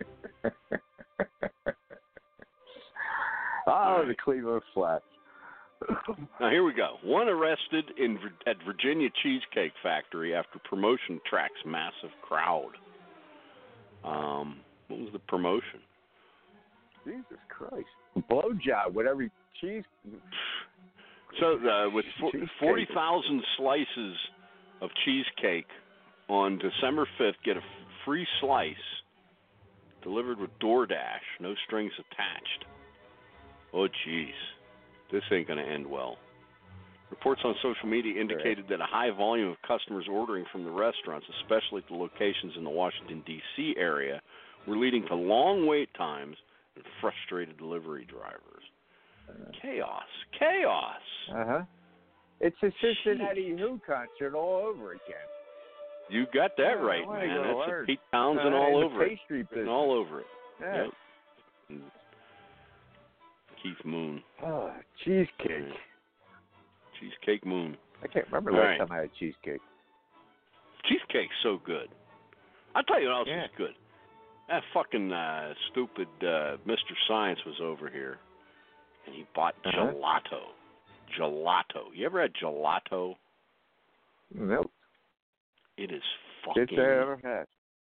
Oh, the Cleveland Flats. Now here we go. One arrested in at Virginia Cheesecake Factory after promotion tracks massive crowd. Um, what was the promotion? Jesus Christ! Blowjob with every cheese. So uh, with forty thousand slices of cheesecake on December fifth, get a f- free slice delivered with DoorDash, no strings attached. Oh, jeez. This ain't going to end well. Reports on social media indicated that a high volume of customers ordering from the restaurants, especially at the locations in the Washington, D C area, were leading to long wait times and frustrated delivery drivers. Chaos. Chaos. Uh-huh. It's a Cincinnati Who concert all over again. You got that Yeah, right, I wanna man. go That's learn. a Pete Townsend Uh, all in the over it. pastry Written business. all over it. Yeah. Yep. And Keith Moon. Oh, cheesecake. Cheesecake Moon. I can't remember All last right. time I had cheesecake. Cheesecake's so good. I'll tell you what else Yeah. is good. That fucking uh, stupid uh, Mister Science was over here, and he bought Uh-huh. gelato. Gelato. You ever had gelato? Nope. It is Best fucking I ever had.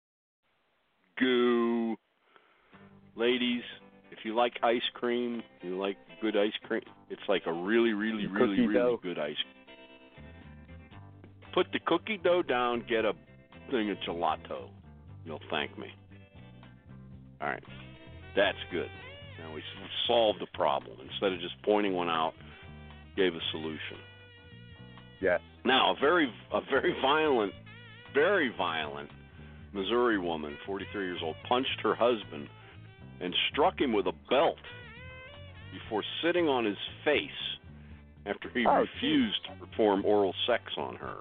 goo. Ladies, if you like ice cream, you like good ice cream, it's like a really, really, really, Cookie really dough. good ice cream. Put the cookie dough down, get a thing of gelato. You'll thank me. All right. That's good. Now we solved the problem. Instead of just pointing one out, gave a solution. Yes. Now, a very, a very violent, very violent Missouri woman, forty-three years old, punched her husband and struck him with a belt before sitting on his face after he Oh, refused to perform oral sex on her.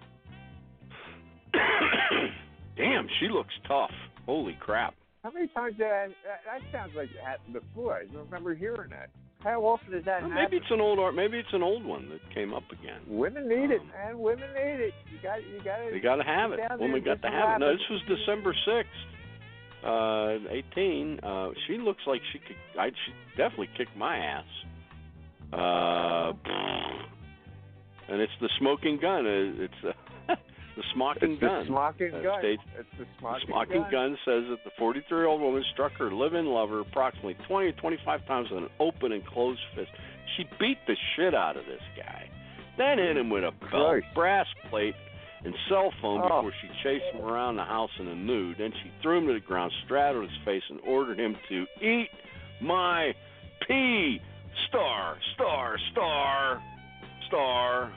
Damn, she looks tough. Holy crap. How many times did I, that, that sounds like it happened before. I don't remember hearing that. How often does that Well, happen? maybe it's an old art. Maybe it's an old one that came up again. Women need it, man. Women need it. You got, you got to. They got to have it. Women got to have it. No, this was December sixth, uh, eighteen. Uh, she looks like she could. I she definitely kick my ass. Uh, and it's the smoking gun. Uh, It's uh, the smoking It's gun. the smoking Uh, gun. states- It's the The smoking, smoking gun. gun says that the forty-three-year-old woman struck her live-in lover approximately twenty to twenty-five times with an open and closed fist. She beat the shit out of this guy, then hit him with a belt, Christ. brass plate, and cell phone Oh. before she chased him around the house in a nude. Then she threw him to the ground, straddled his face, and ordered him to eat my pee. Star, star, star, star.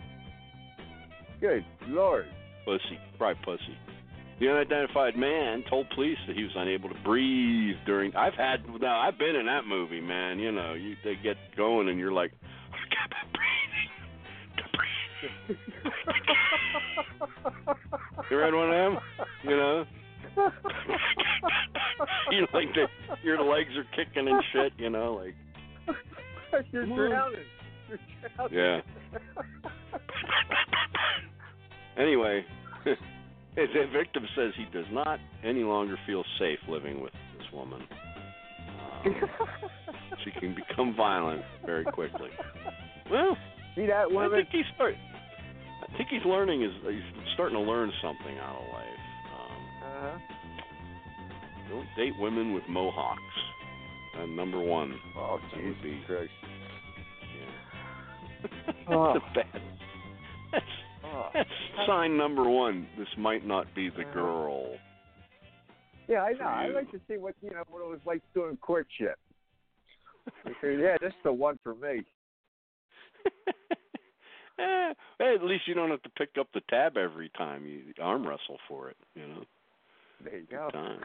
Good Lord. Pussy, probably pussy. The unidentified man told police that he was unable to breathe during. I've had now. I've been in that movie, man. You know, you they get going and you're like, I can't breathe. You read one of them? You know, you like the, your legs are kicking and shit. You know, like You're drowning. You're drowning. yeah. Anyway, the victim says he does not any longer feel safe living with this woman. Um, she can become violent very quickly. Well, see that I woman? think he's start, I think he's learning. Is he's starting to learn something out of life. Um, Uh-huh. don't date women with mohawks. Uh, number one. Oh, that would be. Christ. Yeah. Oh. That's a bad. That's Oh. That's sign number one. This might not be the girl. Yeah, I know. For I you. like to see what you know what it was like doing courtship. Because, yeah, this is the one for me. Eh, hey, at least you don't have to pick up the tab every time you arm wrestle for it. You know. There you go. Good time.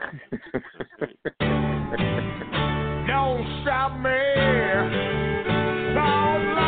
Don't stop me. No, no.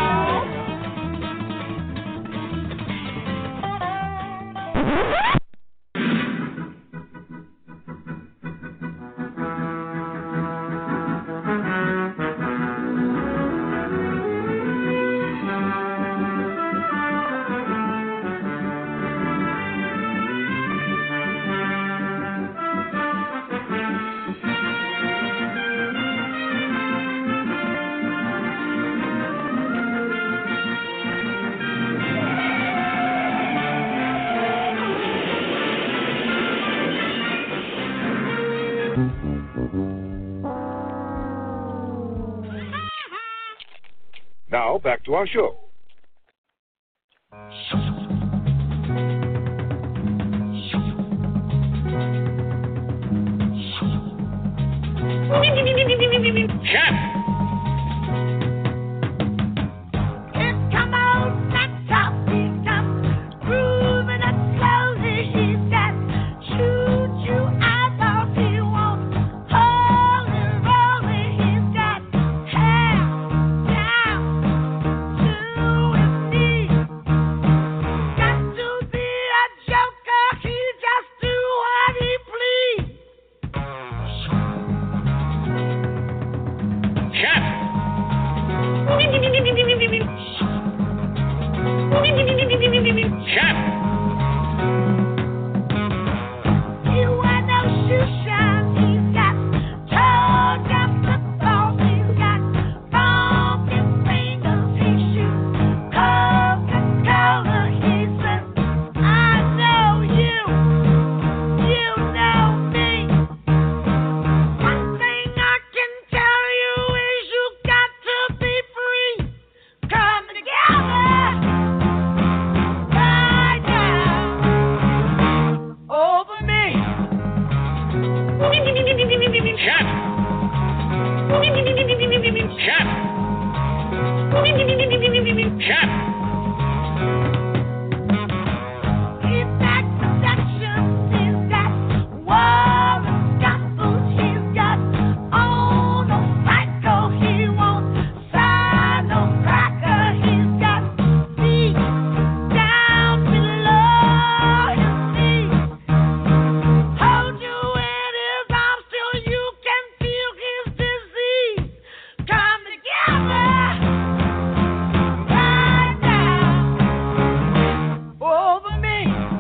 Now, back to our show. Chef! Come on, let's stop, stop, grooving up slowly. She's got choo-choo eyes, all she wants, holy, rolling. Chef! You are no shoe shine. He's got turned up the balls. He's got funky fingers. He shoots Coca-Cola. He says, I know you. You know me. One thing I can tell you is you got to be free. Come together. Chef! Chef! Chef! He's got productions, he's got war and gospels, he's got on no psycho, he won't sign no cracker, he's got deep down below his knees. Hold you in his arms till you can feel his disease. Come together right now over me.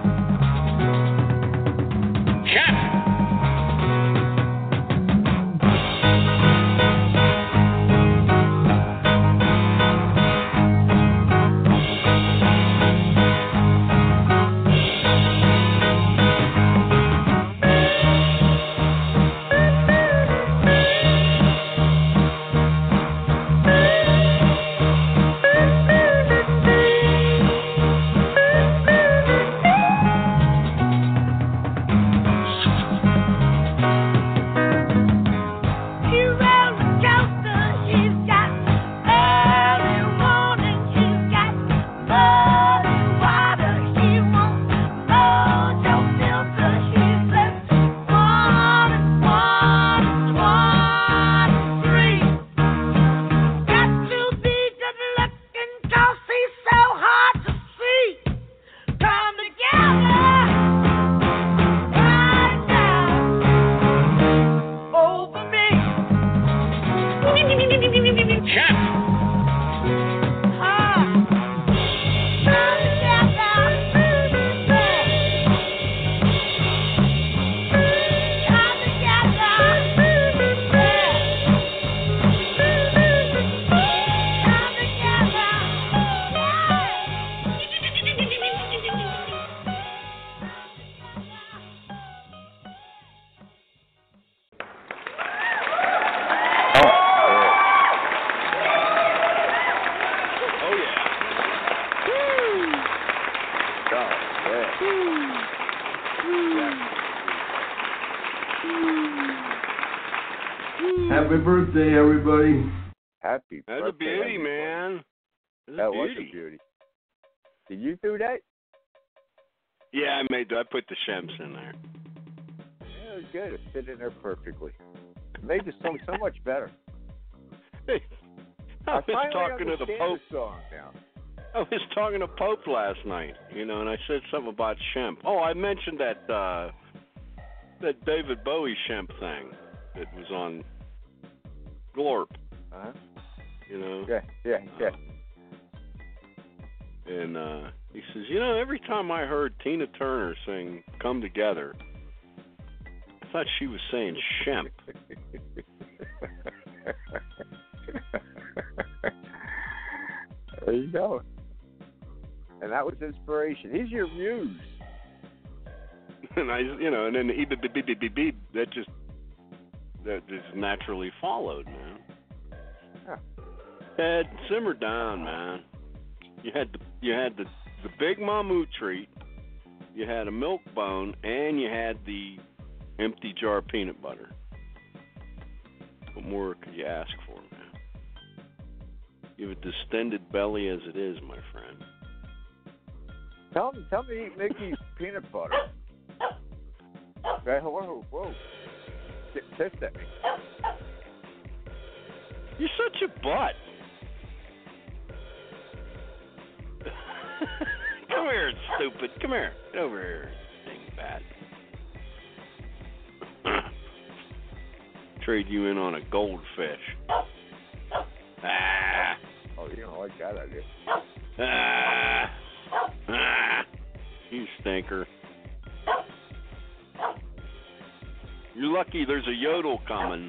Chef! He roller coaster, he's got early warning, he's got muddy water, he won't load your filter, he says one and one and one and three. Got to be good looking 'cause he's so hard to see. Come together right now over me. Chef! Ah. Come together. Come together. Come together. Oh, yeah. Happy birthday, everybody. Happy That's a birthday, beauty, everybody. man. That's That a was beauty. a beauty. Did you do that? Yeah, I made. I put the Shemps in there. Yeah, it was good. It fit in there perfectly. It made the song so much better. Hey, I was finally talking to the understand Pope. the song now. I was talking to Pope last night, you know, and I said something about Shemp. Oh, I mentioned that uh, that David Bowie Shemp thing that was on Glorp. Uh-huh. You know. Yeah, yeah, yeah. And uh, he says, you know, every time I heard Tina Turner sing "Come Together," I thought she was saying Shemp. There you go. And that was inspiration. He's your muse. And I, you know, and then the beep, beep, beep, beep, beep, beep, that just that just naturally followed, man. Yeah. Ed, simmer down, man. You had the you had the the Big Mamu treat, you had a milk bone, and you had the empty jar of peanut butter. What more could you ask for, man? You have a distended belly as it is, my friend. Tell him, tell me to eat Mickey's peanut butter. Okay, whoa, whoa. Get pissed at me. You're such a butt. Come here, stupid. Come here. Get over here, dingbat. Trade you in on a goldfish. Ah. Oh, you don't like that idea. Ah. Ah. You stinker. You're lucky there's a yodel coming.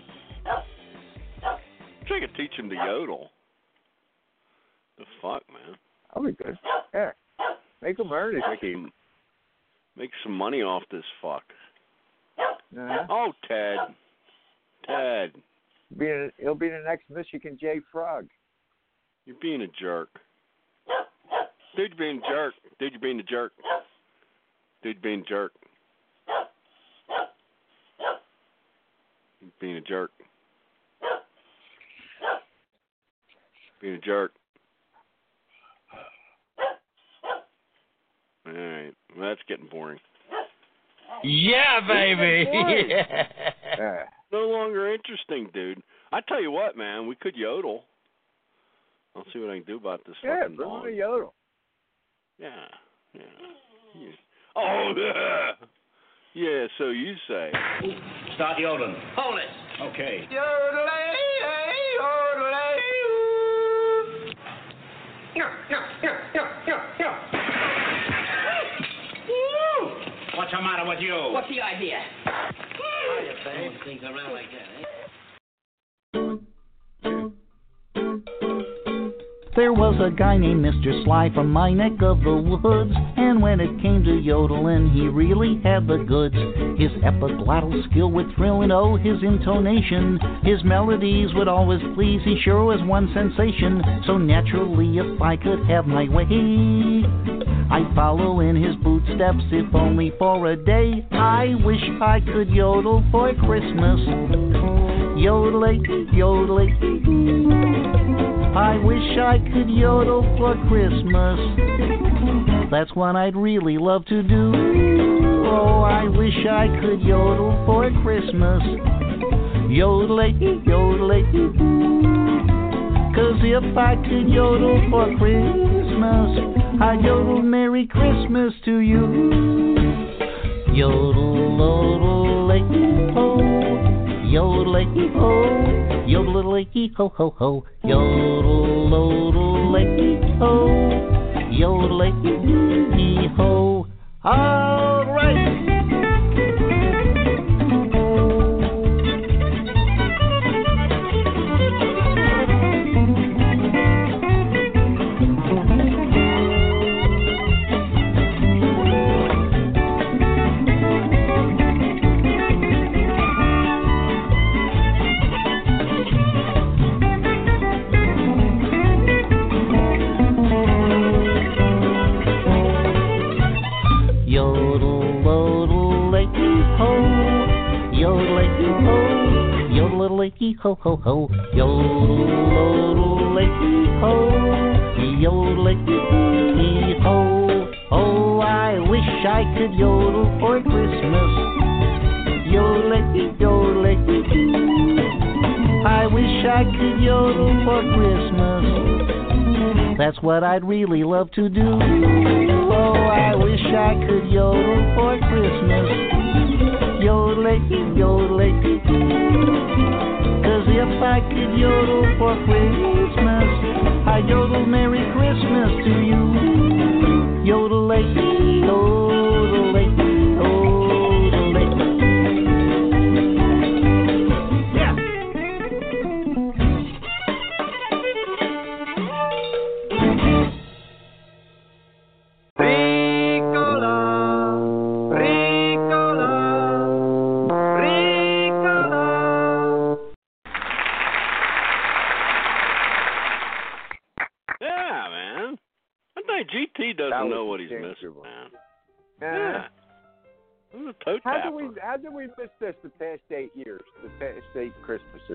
I could teach him to yodel. The fuck, man? That'll be good. Yeah. Make him earn his Make keep. some, make some money off this fuck. Uh-huh. Oh, Ted. Ted. Be a, he'll be the next Michigan J. Frog. You're being a jerk. Dude, you're being a jerk. Dude, you're being a jerk. Dude, you're being a jerk. You're being a jerk. Being a jerk. All right. Well, that's getting boring. Yeah, baby. Yeah. No longer interesting, dude. I tell you what, man, we could yodel. I'll see what I can do about this Yeah, fucking bring dog. on a yodel. Yeah, yeah. yeah. Oh, yeah. Yeah, so you say. Start yodeling. Hold it. Okay. What's the matter with you? What's the idea? Hiya, babe. Things around like that, eh? There was a guy named Mister Sly from my neck of the woods, and when it came to yodeling, he really had the goods. His epiglottal skill would thrill, and oh, his intonation. His melodies would always please, he sure was one sensation. So naturally, if I could have my way, I'd follow in his footsteps, if only for a day. I wish I could yodel for Christmas. Yodeling, yodeling. I wish I could yodel for Christmas. That's what I'd really love to do. Oh, I wish I could yodel for Christmas. Yodeling, yodeling. Cause if I could yodel for Christmas, I'd yodel Merry Christmas to you. Yodel, yodel, ho, yodeling, ho. Yodel-a-lee, ho, ho, ho. Yodel, yodel, ho. Yodel-a-lee, ho. All right. Ho, ho, ho, yodel, ho, yodel, ho. Oh, I wish I could yodel for Christmas. Yodel, yodel. I wish I could yodel for Christmas. That's what I'd really love to do. Oh, I wish I could yodel for Christmas. Yodel, yodel. Cause if I could yodel for Christmas, I'd yodel Merry Christmas to you. Yodel-a-lee, yodel-a-lee, yodel-a-lee. Yeah. Ricola, Ricola, Ricola. Yeah, man. I think G T doesn't That was know what he's instinctual. missing, man. Yeah. I'm a toe How tapper. did we how did we miss this the past eight years? The past eight Christmases.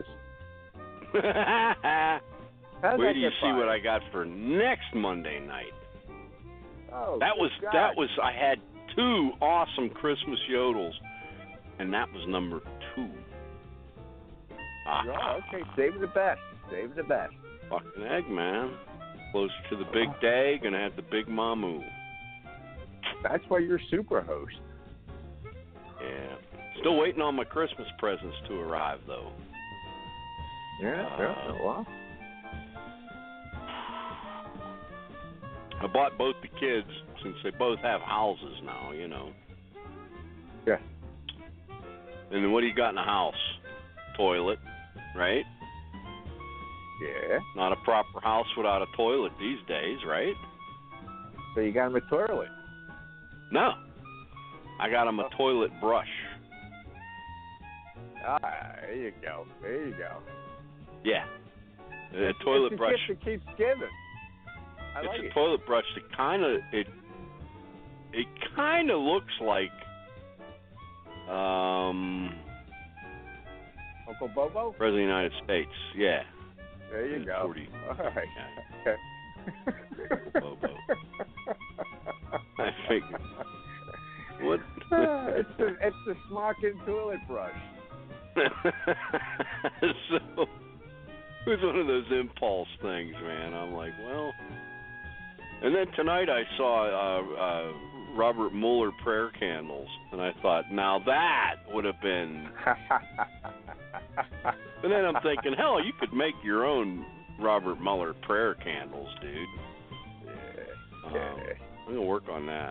How'd Wait that till you get see by? what I got for next Monday night. Oh, That good was God. that was I had two awesome Christmas yodels, and that was number two. Ah, Oh, okay, save the best. Save the best. fucking egg, man. Closer to the big day, gonna have the big mamu. That's why you're super host. Yeah. Still waiting on my Christmas presents to arrive, though. Yeah, Uh, yeah, well. I bought both the kids since they both have houses now, you know. Yeah. And then what do you got in a house? Toilet, right? Yeah. Not a proper house without a toilet these days, right? So you got him a toilet? No. I got him a toilet brush. Ah, there you go. There you go. Yeah. A toilet it's brush. It's a gift that keeps giving. I it's like a it. toilet brush that kind of it. It kind of looks like um. Uncle Bobo? President of the United States. Yeah. There you go. forty. All right. Yeah. Okay. Uncle Bobo. I think. What? it's the it's the smocking toilet brush. So it was one of those impulse things, man. I'm like, well. And then tonight I saw uh, uh, Robert Mueller prayer candles, and I thought, now that would have been. And then I'm thinking, hell, you could make your own Robert Mueller prayer candles, dude. Yeah. Um, yeah. I'm gonna work on that.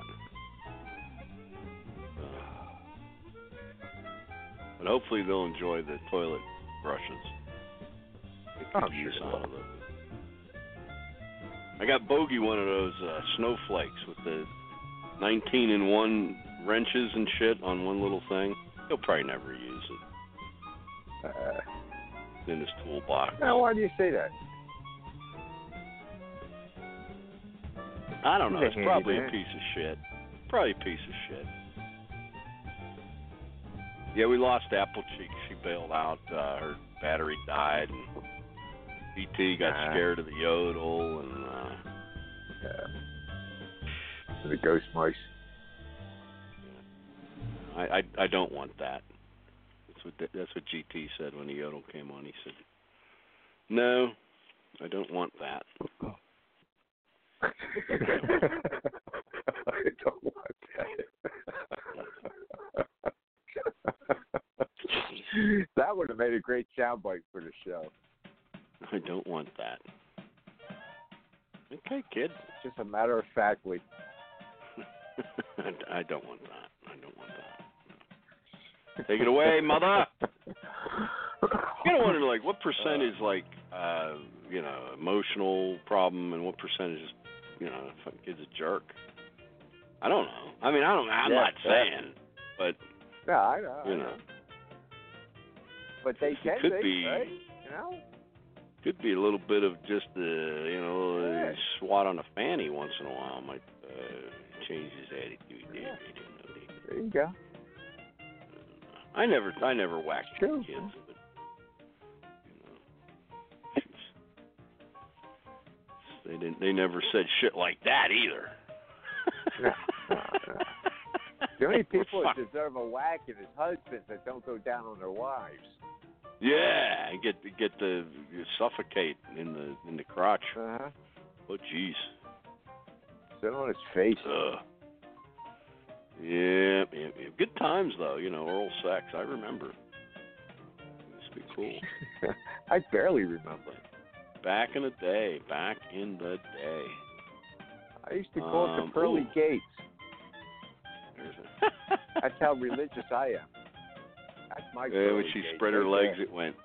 But hopefully they'll enjoy the toilet brushes. Oh, use sure. out of it. I got Bogey one of those uh, snowflakes with the nineteen in one wrenches and shit on one little thing. He'll probably never use it. Uh, in his toolbox. now, why do you say that? I don't know. He's a It's handy probably man. a piece of shit. Probably a piece of shit. Yeah, we lost Applecheek. She bailed out. Uh, her battery died, and E T got Ah. scared of the yodel, and uh, Yeah. The ghost mice. I, I I don't want that. That's what the, that's what G T said when the yodel came on. He said, "No, I don't want that." I don't want that. That would have made a great soundbite for the show. I don't want that. Okay, kid. It's just a matter of factly. I, I don't want that. I don't want that. Take it away, mother. You gotta wonder, like, what percent is like, uh, you know, emotional problem, and what percentage is, you know, if a kid's a jerk. I don't know. I mean, I don't. I'm Yeah, not yeah. saying, but Yeah, I know. I you know. know, But they can could be, be, right? You know? could be a little bit of just the, you know, Yeah. a swat on a fanny once in a while might uh, change his attitude. Yeah. There you go. I never, I never whacked True. kids, but you know, they didn't. They never said shit like that either. No, no, no. The only people Fuck. that deserve a whacking is husbands that don't go down on their wives. Yeah, and get get the you suffocate in the in the crotch. Uh-huh. Oh, jeez. Sit on his face. Ugh. Yeah, yeah, yeah. Good times though. You know, oral sex. I remember. It used to be cool. I barely remember. Back in the day. Back in the day. I used to call it Um, the pearly ooh. gates. There's a- That's how religious I am. That's my Yeah, pearly when she gates spread her right legs, there. it went.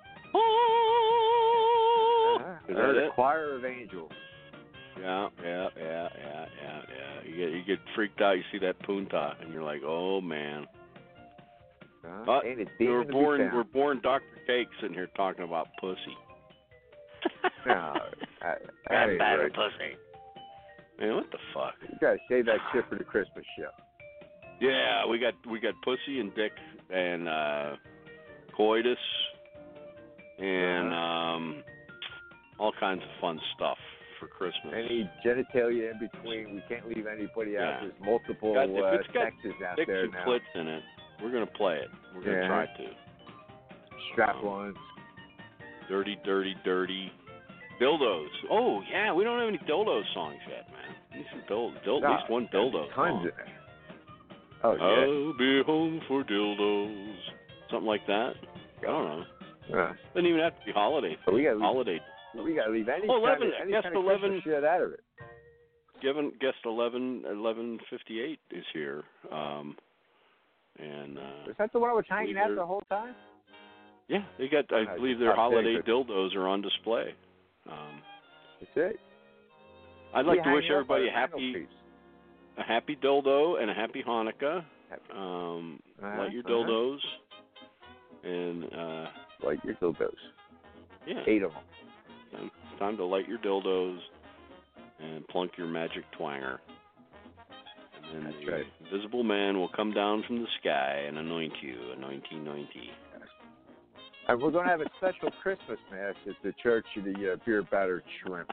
Uh-huh. Is I heard that a it? choir of angels. Yeah, yeah, yeah, yeah, yeah, yeah. You get you get freaked out. You see that punta, and you're like, oh man. Uh-huh. Uh, Ain't it we were demon to be born. found? We're born Doctor Cake sitting here talking about pussy. No, I, I That ain't bad right. pussy. Man, what the fuck? You gotta save that shit for the Christmas show. Yeah, we got we got pussy and dick and uh, coitus and Uh-huh. um, all kinds of fun stuff for Christmas. Any genitalia in between. We can't leave anybody out. Yeah. There's multiple Got- if uh, it's got sexes out dicks there and now. clits in it. We're gonna play it. We're gonna Yeah. try to. Strap-ons. Dirty, dirty, dirty. Dildos. Oh yeah, we don't have any dildo songs yet, man. We need some dildo. Dil- No, at least one dildo Tons song. of it. Oh, yeah. I'll be home for dildos. Something like that. I don't know. Yeah. Doesn't even have to be holiday. But we gotta leave, Holiday. we gotta leave any Oh, kind eleven. of, I any guess kind of eleven. Christmas shit out of it. given guest eleven eleven fifty-eight is here. Um, and uh, Is that the one I was hanging believe out they're- the whole time? yeah, they got. I Nice. believe their Top holiday secret. dildos are on display. Um, That's it. I'd like You to hang wish up everybody on a the happy, mantelpiece. a happy dildo and a happy Hanukkah. Um, Uh-huh, light your uh-huh. dildos, and uh, Like your dildos. yeah, Eight of them. time, it's time to light your dildos and plunk your magic twanger. And then That's the right. invisible man will come down from the sky and anoint you, anointy, anointy. And we're going to have a special Christmas mass at the Church of the uh, Beer Battered Shrimp.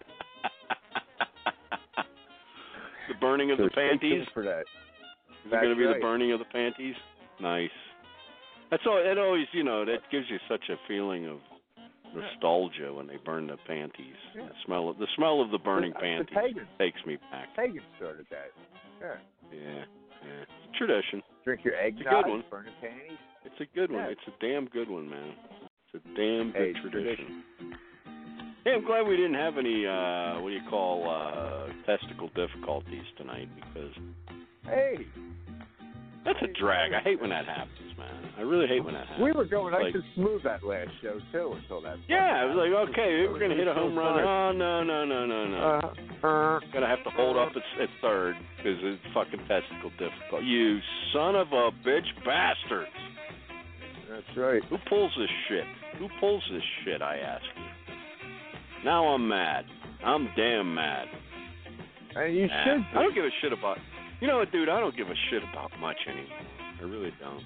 The burning of So the stay tuned panties. for that. Is it That's going to be right. the burning of the panties? Nice. That's all. It always, you know, that gives you such a feeling of nostalgia when they burn the panties. Yeah. The smell of the smell of the burning The- the panties pagans. takes me back. Pagans started that. Yeah. Yeah, yeah. It's a tradition. Drink your It's a eggnog, good one. burn the panties. It's a good one. Yeah. It's a damn good one, man. It's a damn Hey, good it's tradition. Hey, I'm glad we didn't have any, uh, what do you call, uh, testicle difficulties tonight because Hey, that's a drag. I hate when that happens, man. I really hate when that happens. we were going nice Like- and smooth that last show, too, until that. Yeah, I was like, okay, we're going to hit a home run. Oh, no, no, no, no, no. Uh, uh, Gonna have to hold up at, at third because it's fucking testicle difficult. You son of a bitch bastards. That's right. Who pulls this shit? Who pulls this shit, I ask you? Now I'm mad. I'm damn mad. And you Nah, should. I don't give a shit about... You know what, dude? I don't give a shit about much anymore. I really don't.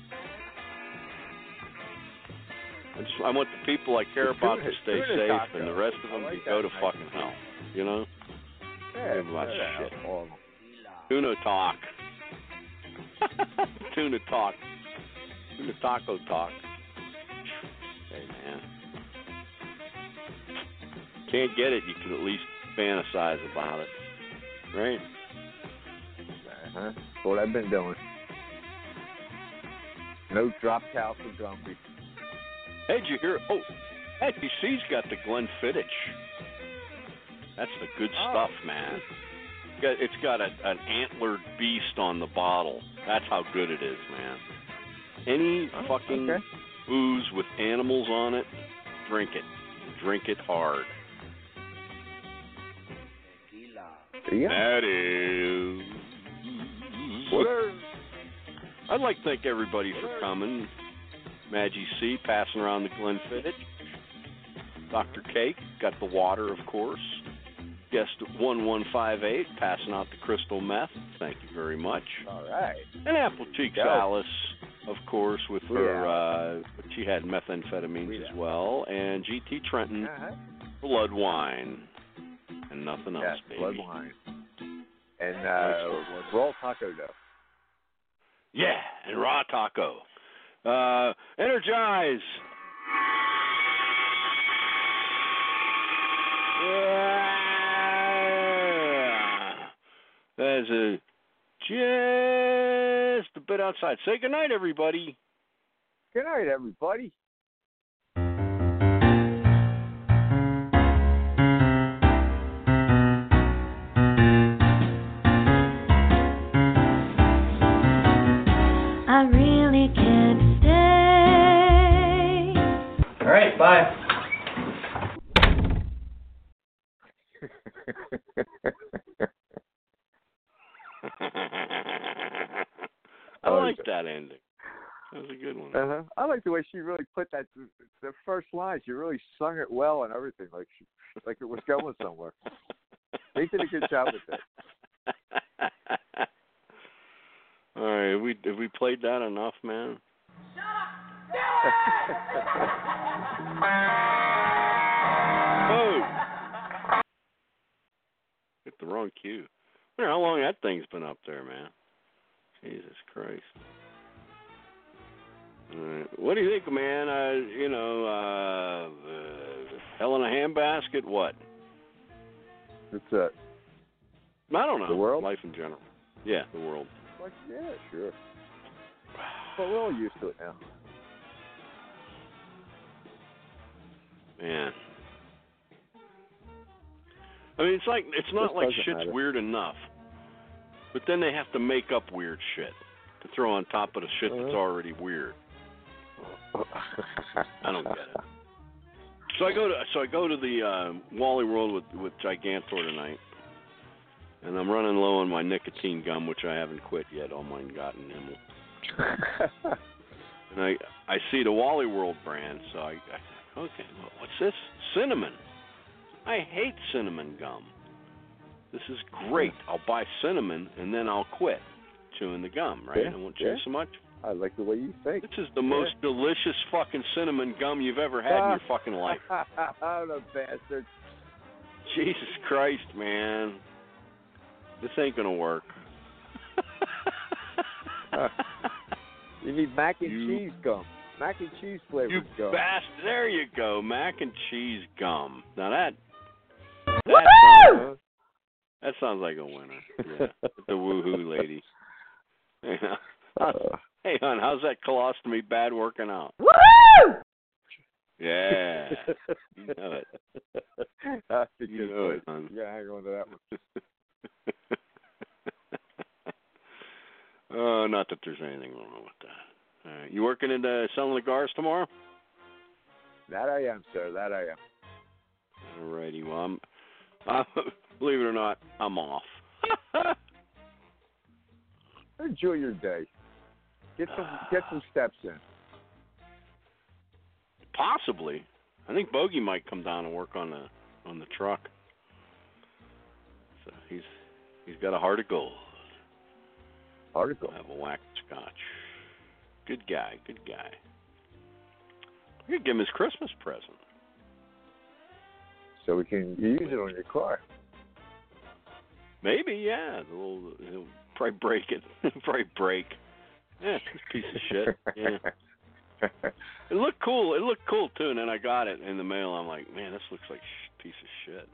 I, just, I want the people I care about to stay Tuna safe taco. and the rest of I them like to go that to nice fucking and hell. You know? Yeah, Give a lot of yeah, shit. all of them. Tuna talk. Tuna talk. Tuna taco talk. Hey, man. Can't get it, you can at least fantasize about it. Right? Uh-huh. That's what I've been doing. No drop towel for Grumpy. Hey, did you hear? Oh, N B C's got the Glenfiddich. That's the good Oh. stuff, man. It's got, it's got a, an antlered beast on the bottle. That's how good it is, man. Any Oh, fucking okay. booze with animals on it, drink it. Drink it hard. Yeah. That is. What are... I'd like to thank everybody for coming. Maggie C. passing around the Glenfiddich. Doctor Cake got the water, of course. Guest one one five eight passing out the crystal meth. Thank you very much. All right. And Apple Cheeks Go. Alice, of course, with her, Yeah. uh, she had methamphetamines as well. And G T Trenton, Uh-huh. blood wine. And nothing else, Yes, baby. blood wine. And uh, raw taco dough. Yeah, and raw taco. Uh, energize. Yeah. There's a just a bit outside. Say goodnight, everybody. Good night, everybody. I really can't stay. All right, bye. I like that ending. That was a good one. Uh-huh. I like the way she really put that. The first line, she really sung it well and everything, like she, like it was going somewhere. They did a good job with that. All right, have we have we played that enough, man? Oh, hit the wrong cue. I wonder how long that thing's been up there, man. Jesus Christ. All right. What do you think, man? Uh, you know, uh, uh, hell in a handbasket? What? What's that? I don't know. The world? Life in general. Yeah, the world. Like, yeah, sure. But we're all used to it now. Man. I mean, it's like it's not This like doesn't shit's matter. weird enough. But then they have to make up weird shit to throw on top of the shit Uh-huh. that's already weird. I don't get it. So I go to so I go to the uh, Wally World with with Gigantor tonight, and I'm running low on my nicotine gum, which I haven't quit yet. All mine got in Himmel. And I I see the Wally World brand, so I, I okay, well, what's this? Cinnamon. I hate cinnamon gum. This is great. I'll buy cinnamon and then I'll quit chewing the gum, right? Yeah, I won't chew yeah. so much. I like the way you think. This is the most delicious fucking cinnamon gum you've ever had in your fucking life. Oh, the bastard. Jesus Christ, man. This ain't gonna work. Uh, you need mac and You- cheese gum. Mac and cheese flavored You gum. bastard. There you go. Mac and cheese gum. Now that that Woo-hoo! sounds, that sounds like a winner. Yeah. The woohoo lady. Yeah. Hey, hon, how's that colostomy bad working out? Woo! Yeah. You know it. That's a You good know one. it, hon. You gotta hang on to that one. Oh, not that there's anything wrong with that. All right. You working in the selling cigars tomorrow? That I am, sir. That I am. All righty. Well, I'm, uh, believe it or not, I'm off. Enjoy your day. Get some get some steps in. Possibly. I think Bogey might come down and work on the on the truck. So he's he's got a heart of gold. Heart of gold. Have a whack scotch. Good guy. Good guy. You could give him his Christmas present. So we can use it on your car. Maybe, yeah. The little, he'll probably break it. probably break. Yeah, piece of shit. Yeah. It looked cool. It looked cool too. And then I got it in the mail. I'm like, man, this looks like a piece of shit.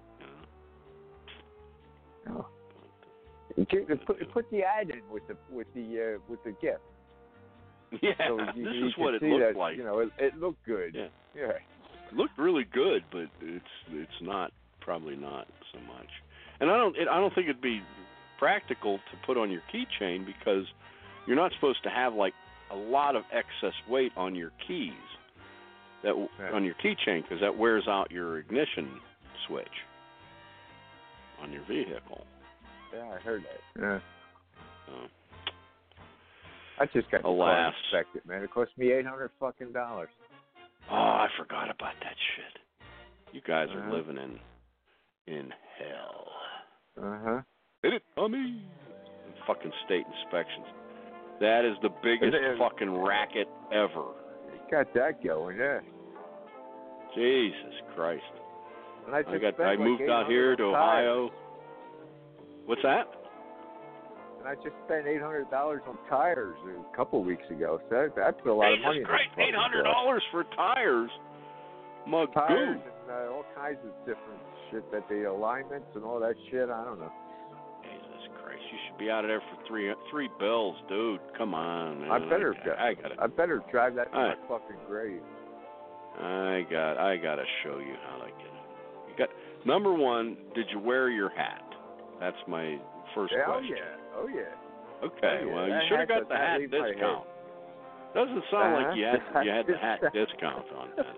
You know? Oh. You can, put put the ad in with the with the uh, with the gift. Yeah, So you, this you is can what it see looked that, like. You know, it, it looked good. Yeah. Yeah. It looked really good, but it's it's not probably not so much. And I don't it, I don't think it'd be practical to put on your keychain because you're not supposed to have like a lot of excess weight on your keys that Yeah. on your keychain because that wears out your ignition switch on your vehicle. Yeah, I heard that. Yeah. So, I just got the car Alas. inspected, man. It cost me eight hundred fucking dollars. oh, I forgot about that shit. You guys are Uh-huh. living in in hell. Uh huh. Hit it, dummy. Fucking state inspections. That is the biggest And then- fucking racket ever. Got that going, yeah. Jesus Christ. And I, I just got. spent I like moved out eight hundred here to on tires. Ohio. What's that? And I just spent eight hundred dollars on tires a couple weeks ago. So that, that's a lot of money. Jesus in Christ, this fucking eight hundred truck. dollars for tires. My Tires goo. and uh, all kinds of different shit, that the alignments and all that shit. I don't know. Jesus Christ, you should be out of there for three three bills, dude. Come on, man. I better, I, I gotta. I better drive that to All my right. fucking grave. I got. I gotta show you how to get it. You got number one. Did you wear your hat? That's my first Yeah, oh question. yeah, oh yeah. Okay, Oh, yeah. well, you That should have hat got the does not hat leave my head. discount. Doesn't sound like you had Uh-huh. you had the hat discount on that.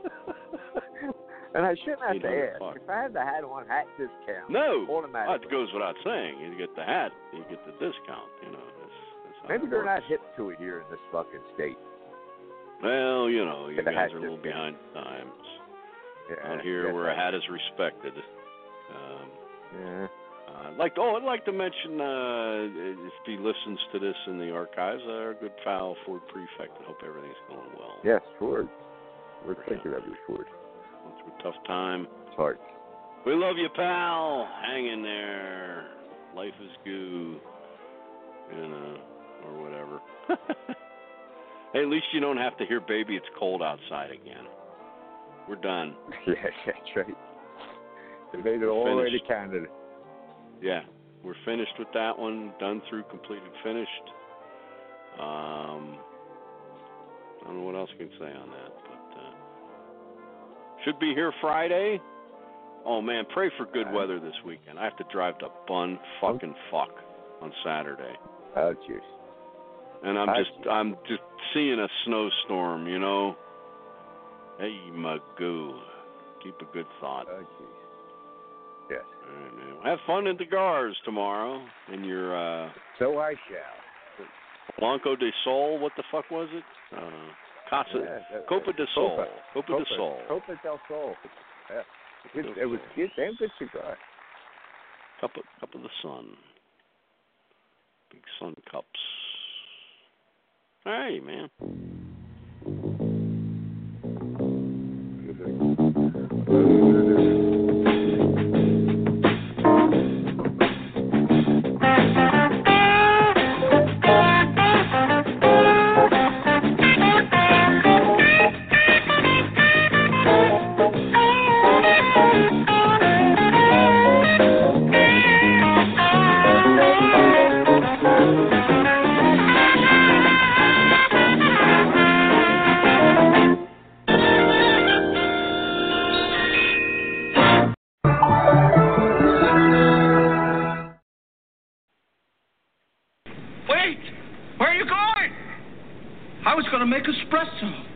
And I shouldn't have to eight hundred ask. bucks. If I had the hat on, hat discount. No, automatically. that goes without saying. You get the hat, you get the discount. You know, that's, that's how Maybe it they're works. not hip to it here in this fucking state. Well, you know, you Get the guys hat are a little discount. behind times. Yeah, Out here, yes, where a I- hat is respected. Um, Yeah. uh, I'd like, oh, I'd like to mention uh, if he listens to this in the archives, our good pal Ford Prefect. I hope everything's going well. Yes, Ford. We're thinking of you, Ford. Went through a tough time. It's hard. We love you, pal. Hang in there. Life is goo. You know, or whatever. Hey, at least you don't have to hear Baby It's Cold Outside again. We're done. Yeah, that's right. They made it all the way to Finished. Canada. Yeah, we're finished with that one. Done through, completed, finished. Um, I don't know what else I can say on that, but uh, should be here Friday. Oh man, pray for good weather this weekend. I have to drive to bun fucking fuck. on Saturday. Oh, jeez. And I'm I just see. I'm just seeing a snowstorm, you know. Hey, Magoo. Keep a good thought. Oh, jeez. Yes. All right, man. Have fun at the Gars tomorrow in your uh So I shall. Blanco de Sol, what the fuck was it? Uh Casa Yeah, that- Copa de Sol. Copa. Copa, de Sol. Copa del Sol. Yeah. It, it was good, damn good cigar. Cup of, cup of the sun. Big sun cups. Hey, man. Wait! Where are you going? I was going to make espresso.